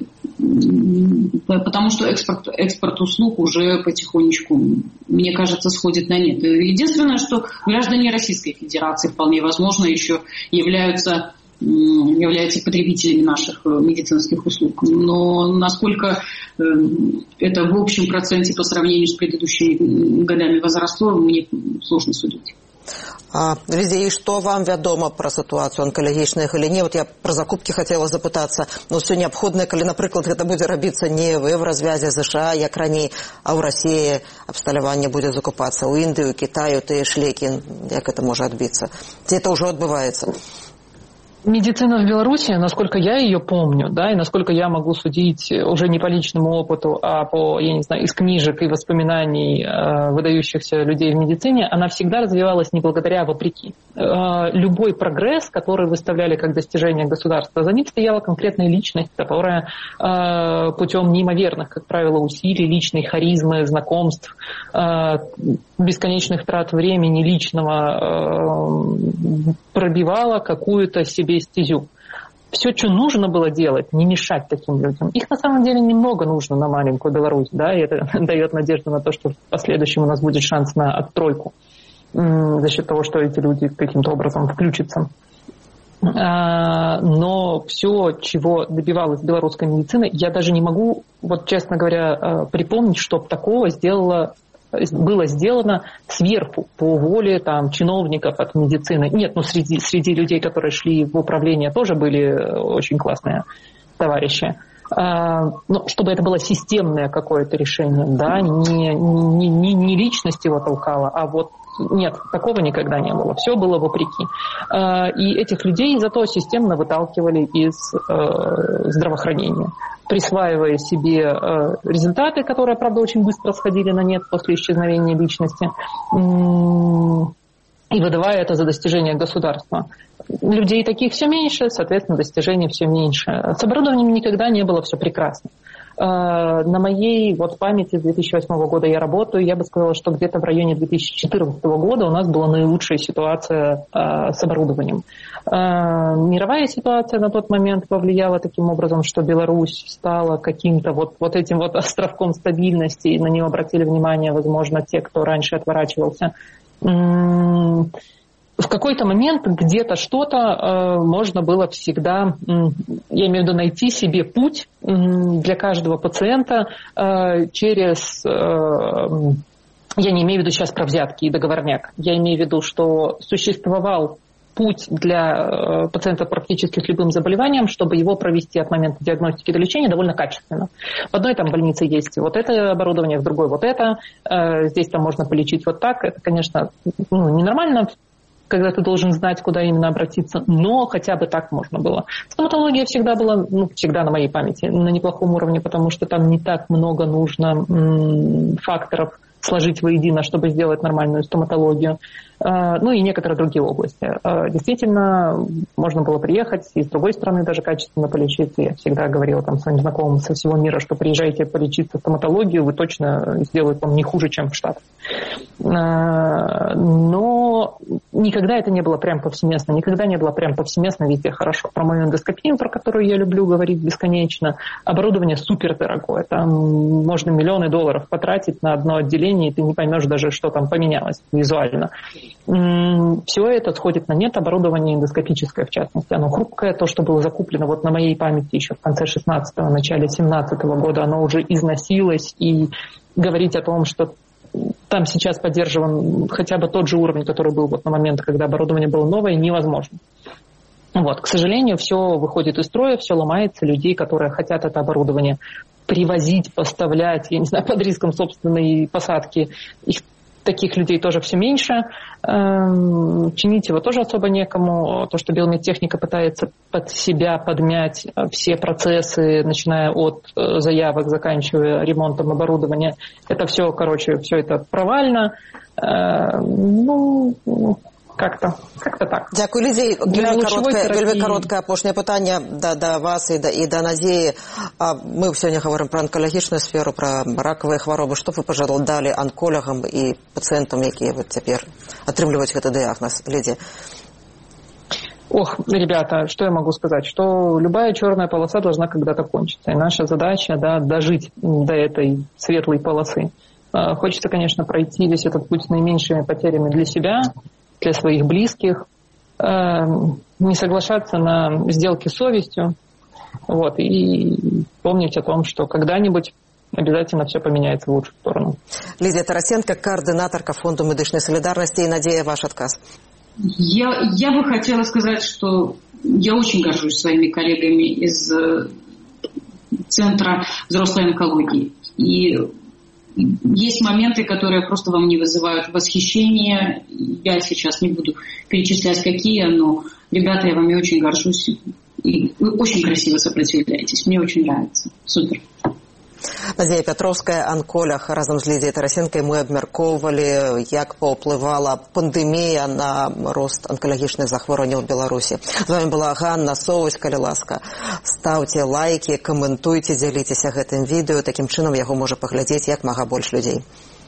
Speaker 7: потому что экспорт, экспорт услуг уже потихонечку, мне кажется, сходит на нет. Единственное, что граждане Российской Федерации вполне возможно еще являются являются потребителями наших медицинских услуг. Но насколько это в общем проценте по сравнению с предыдущими годами возросло, мне сложно судить.
Speaker 6: А, Лидия, и что вам вядома про ситуацию онкалагічнай галіне? Вот я про закупки хотела запытаться. Но все необходимое, коли, например, это будет робиться не в развязе США, як раней, а в России абсталяванне будет закупаться у Индии, у Китаю, ты шлеки, як это может отбиться? Где это уже отбывается?
Speaker 8: Медицина в Беларуси, насколько я ее помню, да, и насколько я могу судить уже не по личному опыту, а по, я не знаю, из книжек и воспоминаний э, выдающихся людей в медицине, она всегда развивалась не благодаря, а вопреки. Э, любой прогресс, который выставляли как достижение государства, за ним стояла конкретная личность, которая э, путем неимоверных, как правило, усилий, личной харизмы, знакомств, э, бесконечных трат времени личного э, пробивала какую-то себе стезю. Все, что нужно было делать, не мешать таким людям. Их на самом деле немного нужно на маленькую Беларусь, да, и это дает надежду на то, что в последующем у нас будет шанс на отстройку за счет того, что эти люди каким-то образом включатся. Но все, чего добивалась белорусская медицина, я даже не могу, вот честно говоря, припомнить, что такого сделала было сделано сверху, по воле там, чиновников от медицины. Нет, ну среди, среди людей, которые шли в управление, тоже были очень классные товарищи. А, ну, чтобы это было системное какое-то решение, да, не, не, не, не личность его толкала, а вот нет, такого никогда не было. Все было вопреки. И этих людей зато системно выталкивали из здравоохранения, присваивая себе результаты, которые, правда, очень быстро сходили на нет после исчезновения личности, и выдавая это за достижение государства. Людей таких все меньше, соответственно, достижений все меньше. С оборудованием никогда не было все прекрасно. На моей вот памяти с две тысячи восьмого года я работаю, я бы сказала, что где-то в районе две тысячи четырнадцатого года у нас была наилучшая ситуация с оборудованием. Мировая ситуация на тот момент повлияла таким образом, что Беларусь стала каким-то вот, вот этим вот островком стабильности, и на него обратили внимание, возможно, те, кто раньше отворачивался. В какой-то момент где-то что-то э, можно было всегда, э, я имею в виду, найти себе путь э, для каждого пациента э, через, э, я не имею в виду сейчас про взятки и договорняк, я имею в виду, что существовал путь для э, пациента практически с любым заболеванием, чтобы его провести от момента диагностики до лечения довольно качественно. В одной там больнице есть вот это оборудование, в другой вот это, э, здесь там можно полечить вот так. Это, конечно, ну, ненормально, когда ты должен знать, куда именно обратиться, но хотя бы так можно было. Стоматология всегда была, ну, всегда на моей памяти, на неплохом уровне, потому что там не так много нужно м- факторов сложить воедино, чтобы сделать нормальную стоматологию. Ну и некоторые другие области. Действительно, можно было приехать и с другой стороны даже качественно полечиться. Я всегда говорила там своим знакомым со всего мира, что приезжайте полечиться стоматологию, вы точно сделают вам не хуже, чем в Штатах. Но никогда это не было прям повсеместно, никогда не было прям повсеместно везде хорошо. Про мою эндоскопию, про которую я люблю говорить бесконечно, оборудование супердорогое. Там можно миллионы долларов потратить на одно отделение, и ты не поймешь даже, что там поменялось визуально. Все это сходит на нет, оборудование эндоскопическое, в частности. Оно хрупкое, то, что было закуплено вот на моей памяти еще в конце шестнадцатого, начале семнадцатого года, оно уже износилось, и говорить о том, что там сейчас поддерживан хотя бы тот же уровень, который был вот на момент, когда оборудование было новое, невозможно. Вот. К сожалению, все выходит из строя, все ломается. Людей, которые хотят это оборудование привозить, поставлять, я не знаю, под риском собственной посадки, их таких людей тоже все меньше. Чинить его тоже особо некому. То, что Белмедтехника пытается под себя подмять все процессы, начиная от заявок, заканчивая ремонтом оборудования, это все, короче, все это провально. Ну, как-то, как-то так.
Speaker 6: Дякую, Лідія. Вельми коротке, вельми коротке апошнє питання до, до вас і до, і до Надії. Ми сьогодні говоримо про онкологічну сферу, про ракові хвороби. Що ви пожелали онкологам і пацієнтам, які вот тепер отримують этот диагноз, Лідія?
Speaker 8: Ох, ребята, что я могу сказать? Что любая черная полоса должна когда-то кончиться. И наша задача, да, дожить до этой светлой полосы. Хочется, конечно, пройти весь этот путь с наименьшими потерями для себя, для своих близких, не соглашаться на сделки с совестью, вот, и помнить о том, что когда-нибудь обязательно все поменяется в лучшую сторону.
Speaker 6: Лидия Тарасенко, координаторка Фонда медичной солидарности. И, Надея, ваш отказ.
Speaker 7: Я, я бы хотела сказать, что я очень горжусь своими коллегами из Центра взрослой онкологии. И есть моменты, которые просто вам не вызывают восхищения. Я сейчас не буду перечислять, какие, но, ребята, я вами очень горжусь. И вы очень красиво сопротивляетесь. Мне очень нравится. Супер.
Speaker 6: Надія Пятровская, онколог. Разом з Лідією Тарасенкою ми обмірковували, як повпливала пандемія на рост онкологічних захворювань у Білорусі. З вами була Ганна Соусь. Калі ласка, ставьте лайки, коментуйте, дзяліцеся гэтым відэо. Таким чынам яго можа паглядзець як мага больш людзей.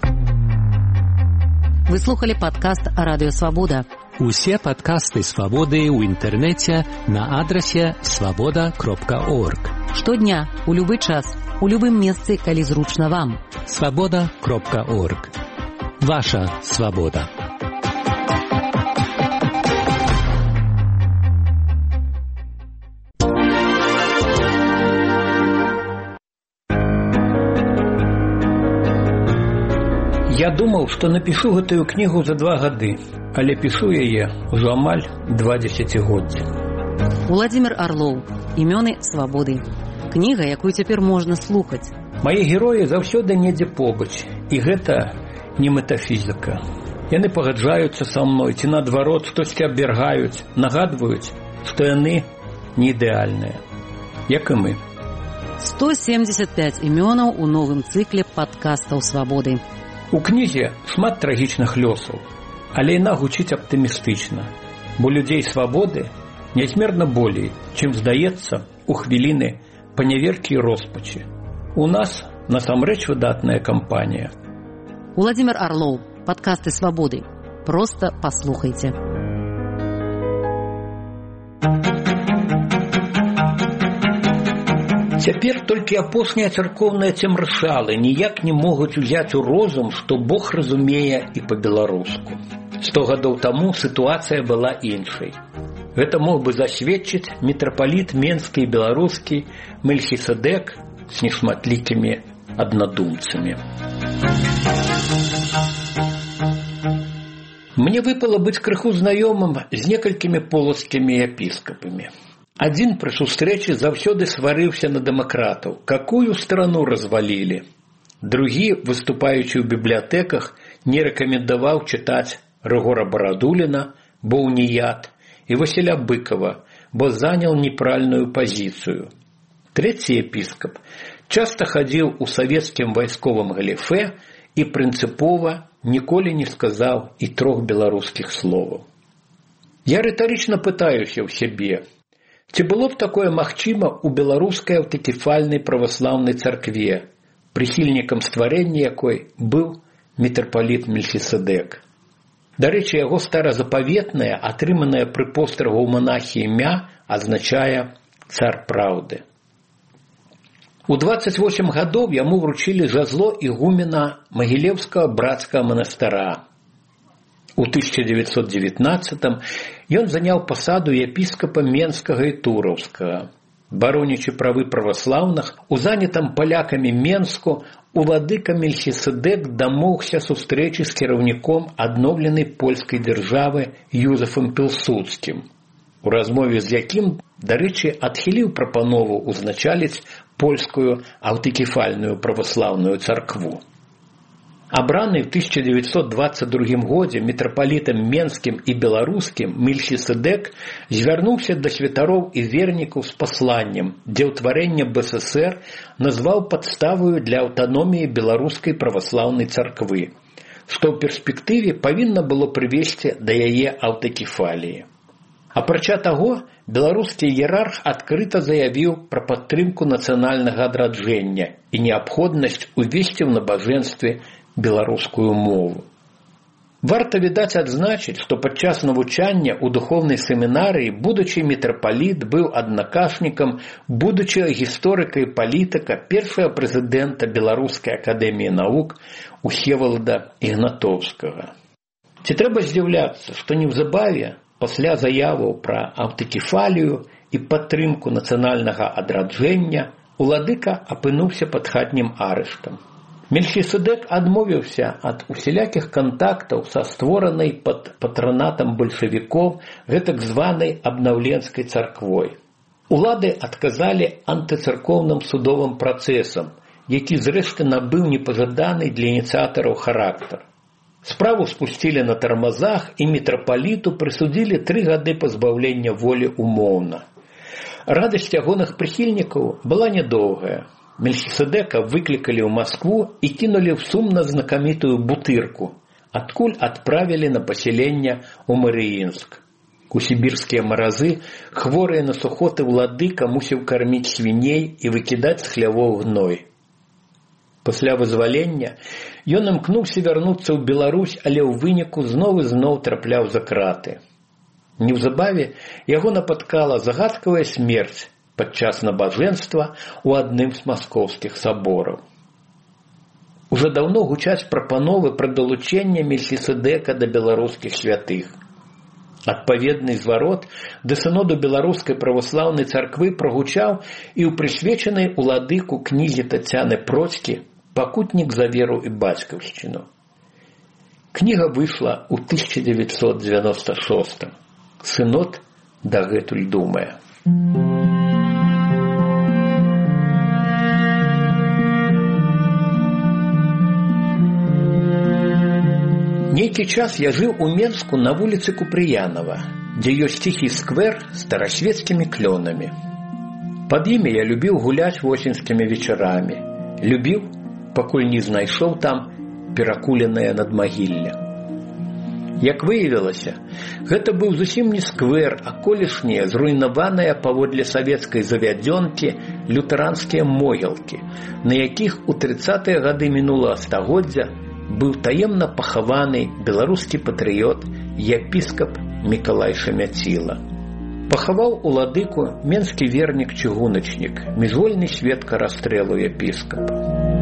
Speaker 5: Вы слухали подкаст «Радио Свобода».
Speaker 3: Усе подкасты «Свободы» ў інтэрнэце на адрасе свобода кропка орг.
Speaker 5: Штодня, у любы час, у любым месцы, калі зручна вам.
Speaker 3: свобода кропка орг. Ваша свобода.
Speaker 9: Я думаў, што напішу гэтую кнігу за два гады, але пішу яе ўжо амаль два дзесяцігоддзі.
Speaker 5: Уладзімір Арлоў. Імёны свабоды. Кніга, якую цяпер можна слухаць.
Speaker 9: Мае героі заўсёды недзе побач, і гэта не метафізіка. Яны пагаджаюцца са мной, ці наадварот штосьці абвяргаюць, нагадваюць, што яны не ідэальныя, як і мы.
Speaker 5: сто семьдесят пять імёнаў у новым цыкле падкастаў свабоды.
Speaker 9: У кнізе шмат трагічных лёсаў, але яна гучыць аптымістычна, бо людзей свабоды нязмерна болей, чым здаецца у хвіліны паняверкі і роспачы. У нас насамрэч выдатная кампанія.
Speaker 5: Уладзімір Арлоў. Падкасты свабоды. Проста паслухайце.
Speaker 9: Цяпер толькі апошнія царкоўныя цемршалы ніяк не могуць узяць у розум, што Бог разумее і па-беларуску. Сто гадоў таму сітуацыя была іншай. Гэта мог бы засведчыць мітрапаліт менскі і беларускі Мельхіседек з нешматлікімі аднадумцамі. Мне выпало быць крыху знаёмым з некалькімі полацкімі епіскапамі. Один при сустрэчы заўсёды сварыўся на дэмакратаў. Какую страну развалілі? Другі, выступаючы ў бібліятэках, не рэкамендаваў чытаць Рыгора Барадуліна, бо уніяд, і Васіля Быкова, бо занял неправільную пазіцыю. Трэці епіскап часта хадзіў у савецкім вайсковым галіфэ і прынцыпова ніколі не сказаў і трох беларускіх словаў. Я рытарычна пытаюся ў сябе, ці было б такое магчыма ў беларускай аўтакефальнай праваслаўнай царкве, прыхільнікам стварэння якой быў мітрапаліт Мельхіседек. Дарэчы, яго старазапаветнае, атрыманае пры пострыгу ў манахі імя азначае «цар праўды». У дваццаць восем гадоў яму вручілі жазло ігумена Магілеўскага брацкага манастыра. У тысяча дзевяцьсот дзевятнаццатым ён заняў пасаду епіскапа Менскага і Тураўскага. Баронячы правы праваслаўных, у занятым палякамі Менску уладыка Мельхіседек дамогся сустрэчы з кіраўніком адноўленай польскай дзяржавы Юзефам Пілсудскім, у размове з якім, дарэчы, адхіліў прапанову ўзначаліць польскую аўтакефальную праваслаўную царкву. Абраны ў тысяча дзевяцьсот дваццаць другім годзе мітрапалітам Менскім і Беларускім Мельхіседек звярнуўся да святароў і вернікаў з пасланнем, дзе ўтварэнне БССР назваў падставою для аўтаноміі беларускай праваслаўнай царквы, што ў перспектыве павінна было прывесці да яе аўтакефаліі. Апрача таго, беларускі іерарх адкрыта заявіў пра падтрымку нацыянальнага адраджэння і неабходнасць увесці ў набажэнстве беларускую мову. Варта, відаць, адзначыць, што падчас навучання ў духоўнай семінарыі будучы мітрапаліт быў аднакашнікам будучага гісторыка і палітыка першага прэзідэнта Беларускай акадэміі навук Усевалада Ігнатоўскага. Ці трэба здзіўляцца, што неўзабаве пасля заяваў пра аўтакефалію і падтрымку нацыянальнага адраджэння уладыка апынуўся пад хатнім арыштам. Мельхіседек адмовіўся ад усялякіх кантактаў са створанай пад патранатам бальшавікоў гэтак званай абнаўленскай царквой. Улады адказалі антыцаркоўным судовым працэсам, які зрэшты набыў непажаданы для ініцыятараў характар. Справу спусцілі на тармазах і мітрапаліту прысудзілі тры гады пазбаўлення волі умоўна. Радасць ягоных прыхільнікаў была нядоўгая. Мельхіседека выклікалі ў Маскву і кінулі ў сумна знакамітую Бутырку, адкуль адправілі на пасяленне ў Марыінск. У сібірскія маразы хворыя на сухоты ўладыка мусіў карміць свіней і выкідаць з хлявоў гной. Пасля вызвалення ён імкнуўся вярнуцца ў Беларусь, але ў выніку зноў і зноў трапляў за краты. Неўзабаве яго напаткала загадкавая смерць падчас набажэнства ў адным з маскоўскіх сабораў. Ужо даўно гучаць прапановы пра далучэнне Мельхіседека да беларускіх святых. Адпаведны зварот да сыноду беларускай праваслаўнай царквы прагучаў і ў прысвечанай уладыку кнізе Тацяны Процькі «Пакутнік за веру і бацькаўшчыну». Кніга выйшла ў тысяча дзевяцьсот дзевяноста шостым. Сынод дагэтуль думае. Нейкі час я жыў у Менску на вуліцы Купрыянова, дзе ёсць ціхі сквер з старасвецкімі клёнамі. Пад імі я любіў гуляць восеньскімі вечарамі. Любіў, пакуль не знайшоў там перакуленае надмагілля. Як выявілася, гэта быў зусім не сквер, а колішнія зруйнаваныя паводле савецкай завядзёнкі лютэранскія могілкі, на якіх у трыццатыя гады мінулага стагоддзя быў таемна пахаваны беларускі патрыёт епіскап Мікалай Шамяціла. Пахаваў уладыку менскі вернік-чыгуначнік, міжвольны сведка расстрэлу епіскапа.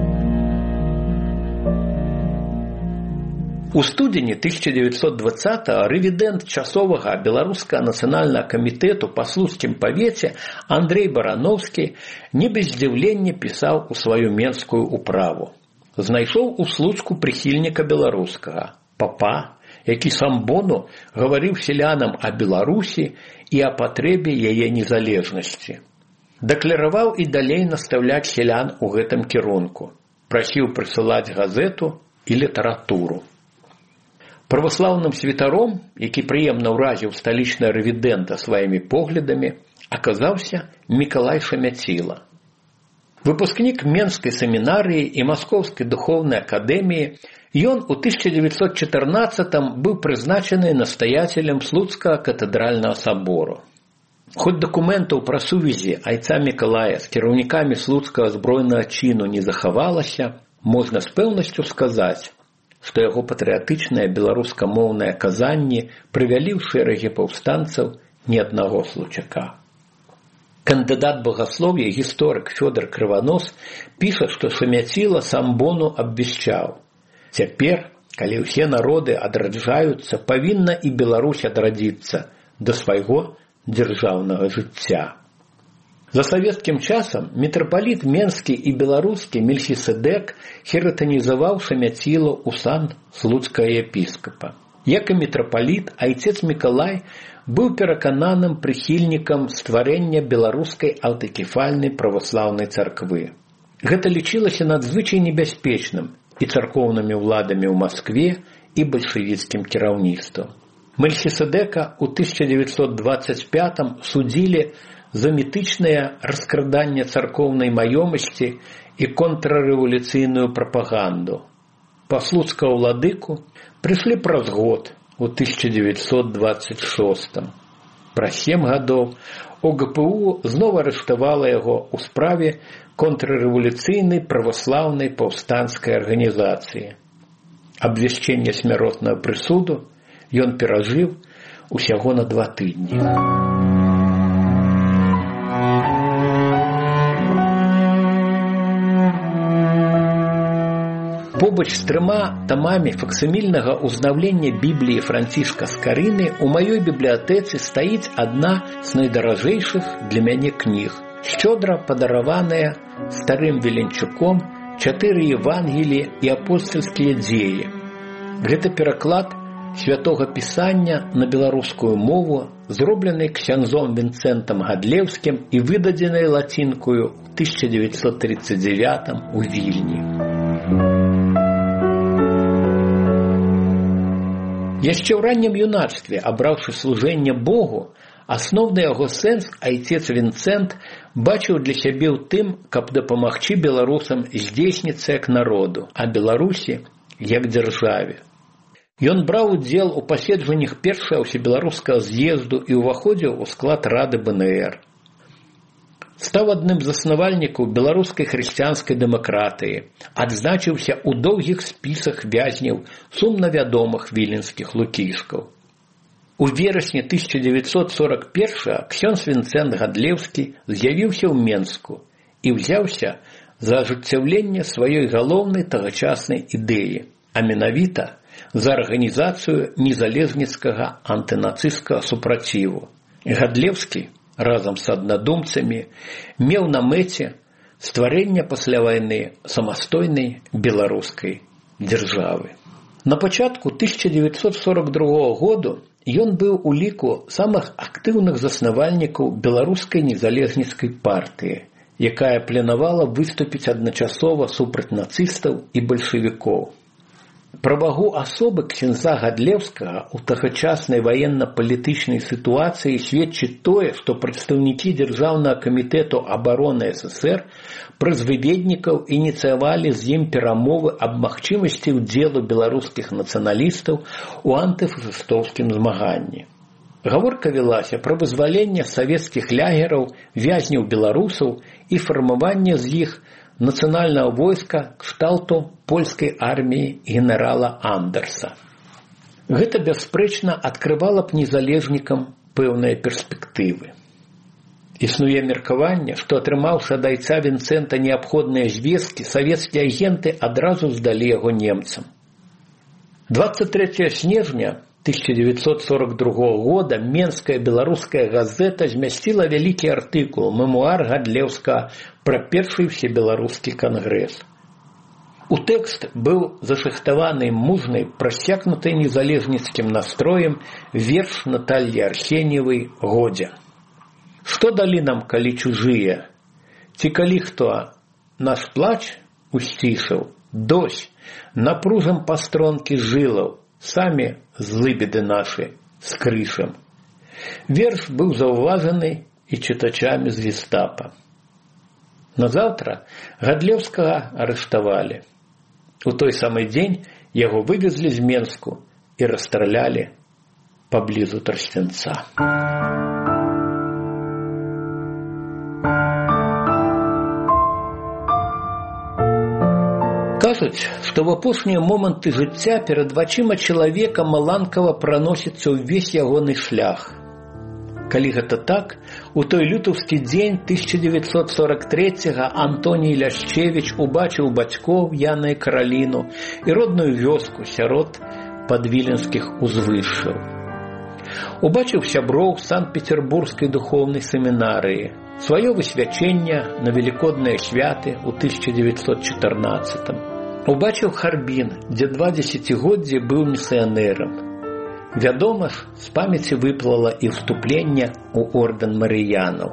Speaker 9: У студзені тысяча дзевяцьсот дваццатага рэвідэнт часовага беларускага нацыянальнага камітэту па слуцкім павеце Андрэй Барановскі не без здзіўлення пісаў у сваю менскую управу. Знайшоў у Слуцку прыхільніка беларускага, папа, які самбону гаварыў селянам о Беларусі і о патрэбе яе незалежнасці. Дэклараваў і далей настаўляць селян у гэтым кірунку. Прасіў прысылаць газету і літаратуру. Праваслаўным святаром, які прыемна ўразіў сталічнага рэвідэнта сваімі поглядамі, аказаўся Мікалай Шамяціла. Выпускнік Менскай семінарыі і Маскоўскай духоўнай акадэміі, ён у тысяча дзевяцьсот чатырнаццатым быў прызначаны настаяцелем Слуцкага катэдральнага сабору. Хоць дакументаў пра сувязі айца Мікалая з кіраўнікамі слуцкага збройнага чыну не захавалася, можна з пэўнасцю сказаць, што яго патрыятычныя беларускамоўныя казанні прывялі ў шэрагі паўстанцаў не аднаго случака. Кандыдат багаслов'я, гісторык Фёдор Крыванос піша, што Шамяціла самбону абвяшчаў: «Цяпер, калі ўсе народы адраджаюцца, павінна і Беларусь адрадзіцца да свайго дзяржаўнага жыцця». За савецкім часам мітрапаліт менскі і беларускі Мельхіседек херытанізаваў Шамяцілу ў сан слуцкага епіскапа. Як і мітрапаліт, айцец Мікалай быў перакананым прыхільнікам стварэння беларускай аўтакефальнай праваслаўнай царквы. Гэта лічылася надзвычай небяспечным і царкоўнымі ўладамі ў Маскве, і бальшавіцкім кіраўніцтвам. Мельхіседека ў тысяча дзевяцьсот дваццаць пятым судзілі за мітычнае раскраданне царкоўнай маёмасці і контррэвалюцыйную прапаганду. Па слуцкага ўладыку прыйшлі праз год у тысяча дзевяцьсот дваццаць шостым. Праз сем гадоў о гэ пэ у зноў арыштавала яго ў справе контррэвалюцыйнай праваслаўнай паўстанцкай арганізацыі. Абвяшчэнне смяротнага прысуду ён перажыў усяго на два тыдні. Побач з трыма тамамі факсімільнага ўзнаўлення Бібліі Францішка Скарыны ў маёй бібліятэцы стаіць адна з найдаражэйшых для мяне кніг, шчодра падараваная старым Веленчуком чатыры Евангелі і апостальскія дзеі. Гэта пераклад святога пісання на беларускую мову, зроблены ксяндзом Вінцэнтам Гадлеўскім і выдадзенай лацінкою ў тысяча дзевяцьсот тридцать девятым у Вільні. Яшчэ ў раннім юнацтве, абраўшы служэнне Богу, асноўны яго сэнс айцец Вінцэнт бачыў для сябе ў тым, каб дапамагчы беларусам здзейсніцца як народу, а Беларусі як дзяржаве. Ён браў удзел у паседжаннях першага ўсебеларускага з'езду і ўваходзіў у склад Рады бэ эн ер. Стаў адным з заснавальнікаў беларускай хрысціянскай дэмакратыі, адзначыўся ў доўгіх спісах вязняў сумна вядомых віленскіх лукішкаў. У верасні тысяча дзевяцьсот сорок першага ксёндз Вінцэнт Гадлеўскі з'явіўся ў Менску і ўзяўся за ажыццяўленне сваёй галоўнай тагачаснай ідэі, а менавіта за арганізацыю незалежніцкага антынацысцкага супраціву. Гадлеўскі разам з аднадумцамі меў на мэце стварэнне пасля вайны самастойнай беларускай дзяржавы. На пачатку тысяча дзевяцьсот сорок другога году ён быў у ліку самых актыўных заснавальнікаў беларускай незалежніцкай партыі, якая планавала выступіць адначасова супраць нацыстаў і бальшавікоў. Пра вагу асобы ксяндза Гадлеўскага ў тагачаснай ваенна-палітычнай сітуацыі сведчыць тое, што прадстаўнікі Дзяржаўнага камітэту абароны эс эс ер праз выведнікаў ініцыявалі з ім перамовы аб магчымасці ўдзелу беларускіх нацыяналістаў у антыфашыстоўскім змаганні. Гаворка вялася пра вызваленне савецкіх лягераў, вязняў беларусаў і фармаванне з іх нацыянальнага войска кшталту польскай арміі генерала Андерса. Гэта бясспрэчна адкрывала б незалежнікам пэўныя перспектывы. Існуе меркаванне, што атрымаўшы ад айца Вінцэнта неабходныя звесткі, савецкія агенты адразу здалі яго немцам. дваццаць трэцяга снежня тысяча дзевяцьсот сорок другога года Менская беларуская газета змясціла вялікі артыкул «Мемуар Гадлеўскага пра першы ўсебеларускі кангрэс». У тэкст быў зашыхтаваны мужнай, прасякнутай незалежніцкім настроем верш Натальі Арсеньевай «Годзя». Што далі нам, калі чужыя? Ці калі хто наш плач усцішыў? Дось, напружам пастронкі жылаў, самі злыбеды нашы з крышам. Верш быў заўважаны і чытачамі з гестапа. Назаўтра Гадлеўскага арыштавалі. У той самы дзень яго вывезлі з Менску і расстралялі паблізу Трасцянца. Кажуць, што в апошнія моманты жыцця перад вачыма чалавека маланкава праносіцца ўвесь ягоны шлях. Калі гэта так, у той лютаўскі дзень тысяча дзевяцьсот сорок трэцяга Антоній Ляшчевіч убачыў бацькоў Яна і Караліну і родную вёску сярод падвіленскіх узвышшаў. Убачыў сяброў Санкт-Петербургскай духоўнай семінарыі, сваё высвячэнне на велікодныя святы ў тысяча дзевяцьсот чатырнаццатым. Убачыў Харбін, дзе два дзесяцігоддзі быў місіянерам. Вядома ж, з памяці выплыла і вступленне ў ордэн марыянаў.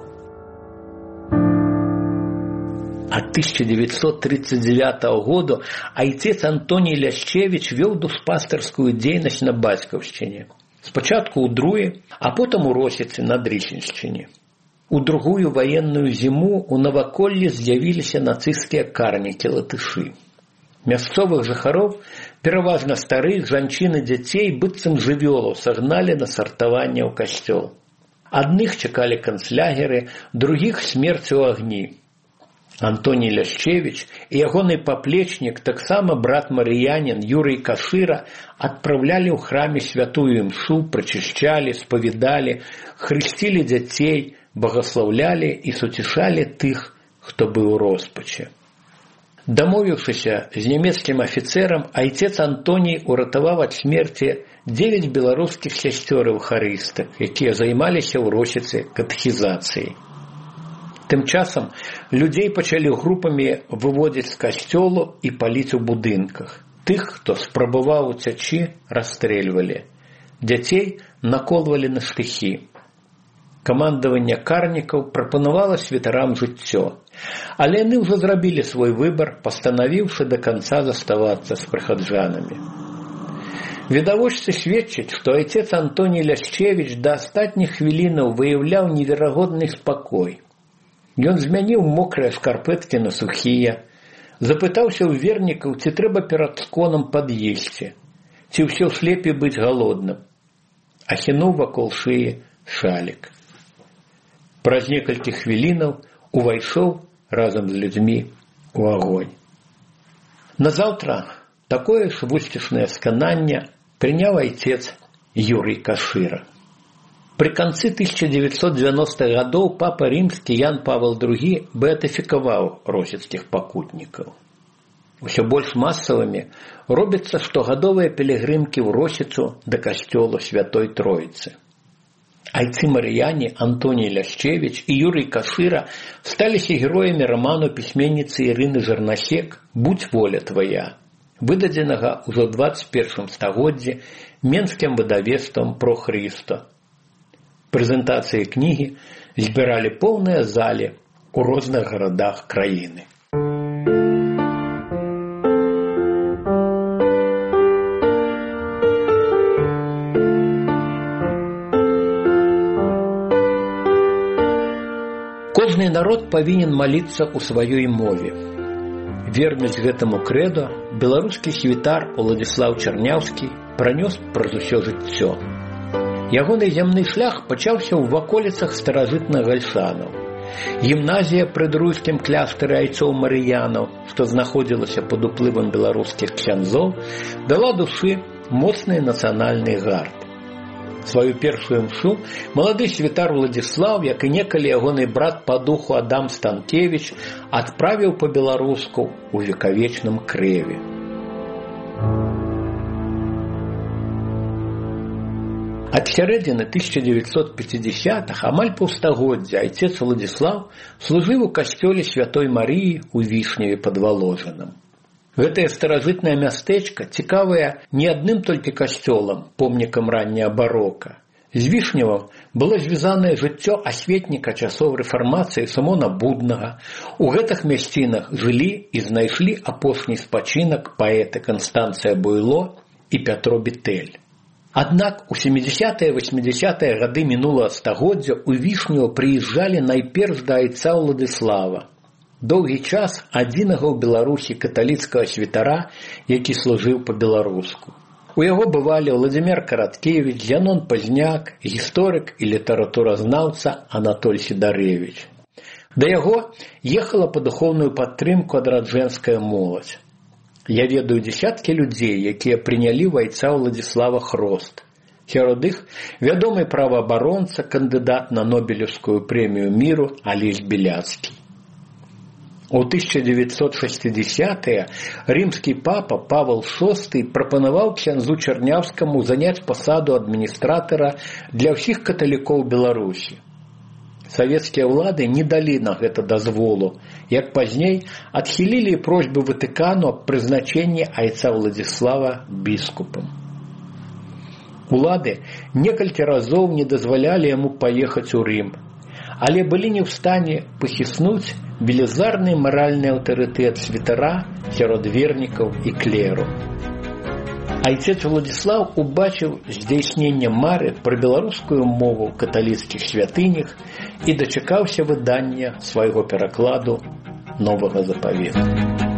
Speaker 9: Ад тысяча дзевяцьсот тридцать девятого году айцец Антоній Ляшчевіч вёў душпастарскую дзейнасць на бацькаўшчыне. Спачатку ў Друі, а потым у Росіцы на Дрыщеншчыне. У другую ваенную зіму у наваколлі з'явіліся нацысцкія карнікі-латышы. Мясцовых жыхароў, пераважна старых, жанчын і дзяцей, быццам жывёлаў сагналі на сартаванне ў касцёл. Адных чакалі канцлягеры, другіх смерць у агні. Антоній Ляшчевіч і ягоны паплечнік, таксама брат марыянін Юрый Кашыра, адпраўлялі ў храме святую імшу, прачышчалі, спавядалі, хрысцілі дзяцей, багаслаўлялі і суцішалі тых, хто быў у роспачы. Дамовіўшыся з нямецкім афіцэрам, айцец Антоній уратаваў ад смерці дзевяць беларускіх сясцёр-эўхарыстак, якія займаліся ў Росіцы катэхізацыяй. Тым часам людзей пачалі групамі выводзіць з касцёлу і паліць у будынках. Тых, хто спрабаваў уцячы, расстрэльвалі. Дзяцей наколвалі на штыхі. Камандаванне карнікаў прапанавала святарам жыццё, але яны ўжо зрабілі свой выбар, пастанавіўшы да канца заставацца з прыхаджанамі. Відавочцы сведчаць, што айцец Антоній Ляшчевіч да астатніх хвілінаў выяўляў неверагодны спакой. Ён змяніў мокрыя шкарпэткі на сухія, запытаўся ў вернікаў, ці трэба перад сконам пад'есці, ці ўсё ж лепей быць галодным, ахінуў вакол шыі шалік. Праз некалькі хвілінаў увайшоў разам з людзьмі ў агонь. Назаўтра такое ж вусцішнае скананне прыняў айцец Юрый Кашыра. Пры канцы тысяча дзевяцьсот девяностых гадоў папа рымскі Ян Павел другі беатыфікаваў російскіх пакутнікаў. Усё больш масавымі робяцца штогадовыя пілігрымкі ў Росіцу да касцёла Святой Троіцы. Айцы-марыяне Антоній Ляшчевіч і Юрый Кашыра сталіся героямі раману пісьменніцы Ірыны Жарнасек «Будь воля твая», выдадзенага ўжо ў двадцать першым стагоддзі менскім выдавецтвам «Про Хрыста». Прэзентацыі кнігі збіралі поўныя залі ў розных гарадах краіны. Кожны народ павінен маліцца ў сваёй мове. Вернасць гэтаму крэдо беларускі святар Уладзіслаў Чарняўскі пранёс праз усё жыццё. Ягоны зямны шлях пачаўся ў ваколіцах старажытных гальшанаў. Гімназія пры друйскім кляштары айцоў-марыянаў, што знаходзілася пад уплывам беларускіх ксяндзоў, дала душы моцны нацыянальны гард. Сваю першую імшу малады святар Уладзіслаў, як і некалі ягоны брат па духу Адам Станкевіч, адправіў па-беларуску ў векавечным крэве. Ад сярэдзіны тысяча дзевяцьсот пяцідзясятых амаль паўстагоддзя айцец Уладзіслаў служыў у касцёле Святой Марыі ў Вішневе пад Воложыным. Гэтае старажытнае мястэчка цікавае не адным толькі касцёлам, помнікам ранняга барока. З Вішневым было звязанае жыццё асветніка часоў рэфармацыі Сымона Буднага. У гэтых мясцінах жылі і знайшлі апошні спачынак паэты Канстанцыя Буйло і Пятро Бітэль. Аднак у сямідзясятыя - васьмідзясятыя гады мінулага стагоддзя ў Вішнева прыязджалі найперш да айца Уладзіслава. Доўгі час адзінага ў Беларусі каталіцкага святара, які служыў па-беларуску. У яго бывалі Владзімір Караткевіч, Зянон Пазняк, гісторык і літаратуразнаўца Анатоль Сідарэвіч. Да яго ехала па духоўную падтрымку адраджэнская моладзь. Я ведаю дзесяткі людзей, якія прынялі вайца Уладзіслава Хрост. Сярод іх вядомы праваабаронца, кандыдат на Нобелевскую прэмію міру Алесь Беляцкі. У тысяча девятьсот шестидесятые рымскі папа Павел шосты прапанаваў ксяндзу Чарняўскаму заняць пасаду адміністратара для ўсіх каталікоў Беларусі. Савецкія ўлады не далі на гэта дазволу, як пазней адхілілі просьбы Ватыкану аб прызначэнні айца Уладзіслава біскупам. Улады некалькі разоў не дазвалялі яму паехаць у Рым, але былі не ў стане пахіснуць велізарны маральны аўтарытэт святара сярод вернікаў і клеру. Айцец Уладзіслаў убачыў здзяйсненне мары пра беларускую мову ў каталіцкіх святынях і дачакаўся выдання свайго перакладу Новага запавету.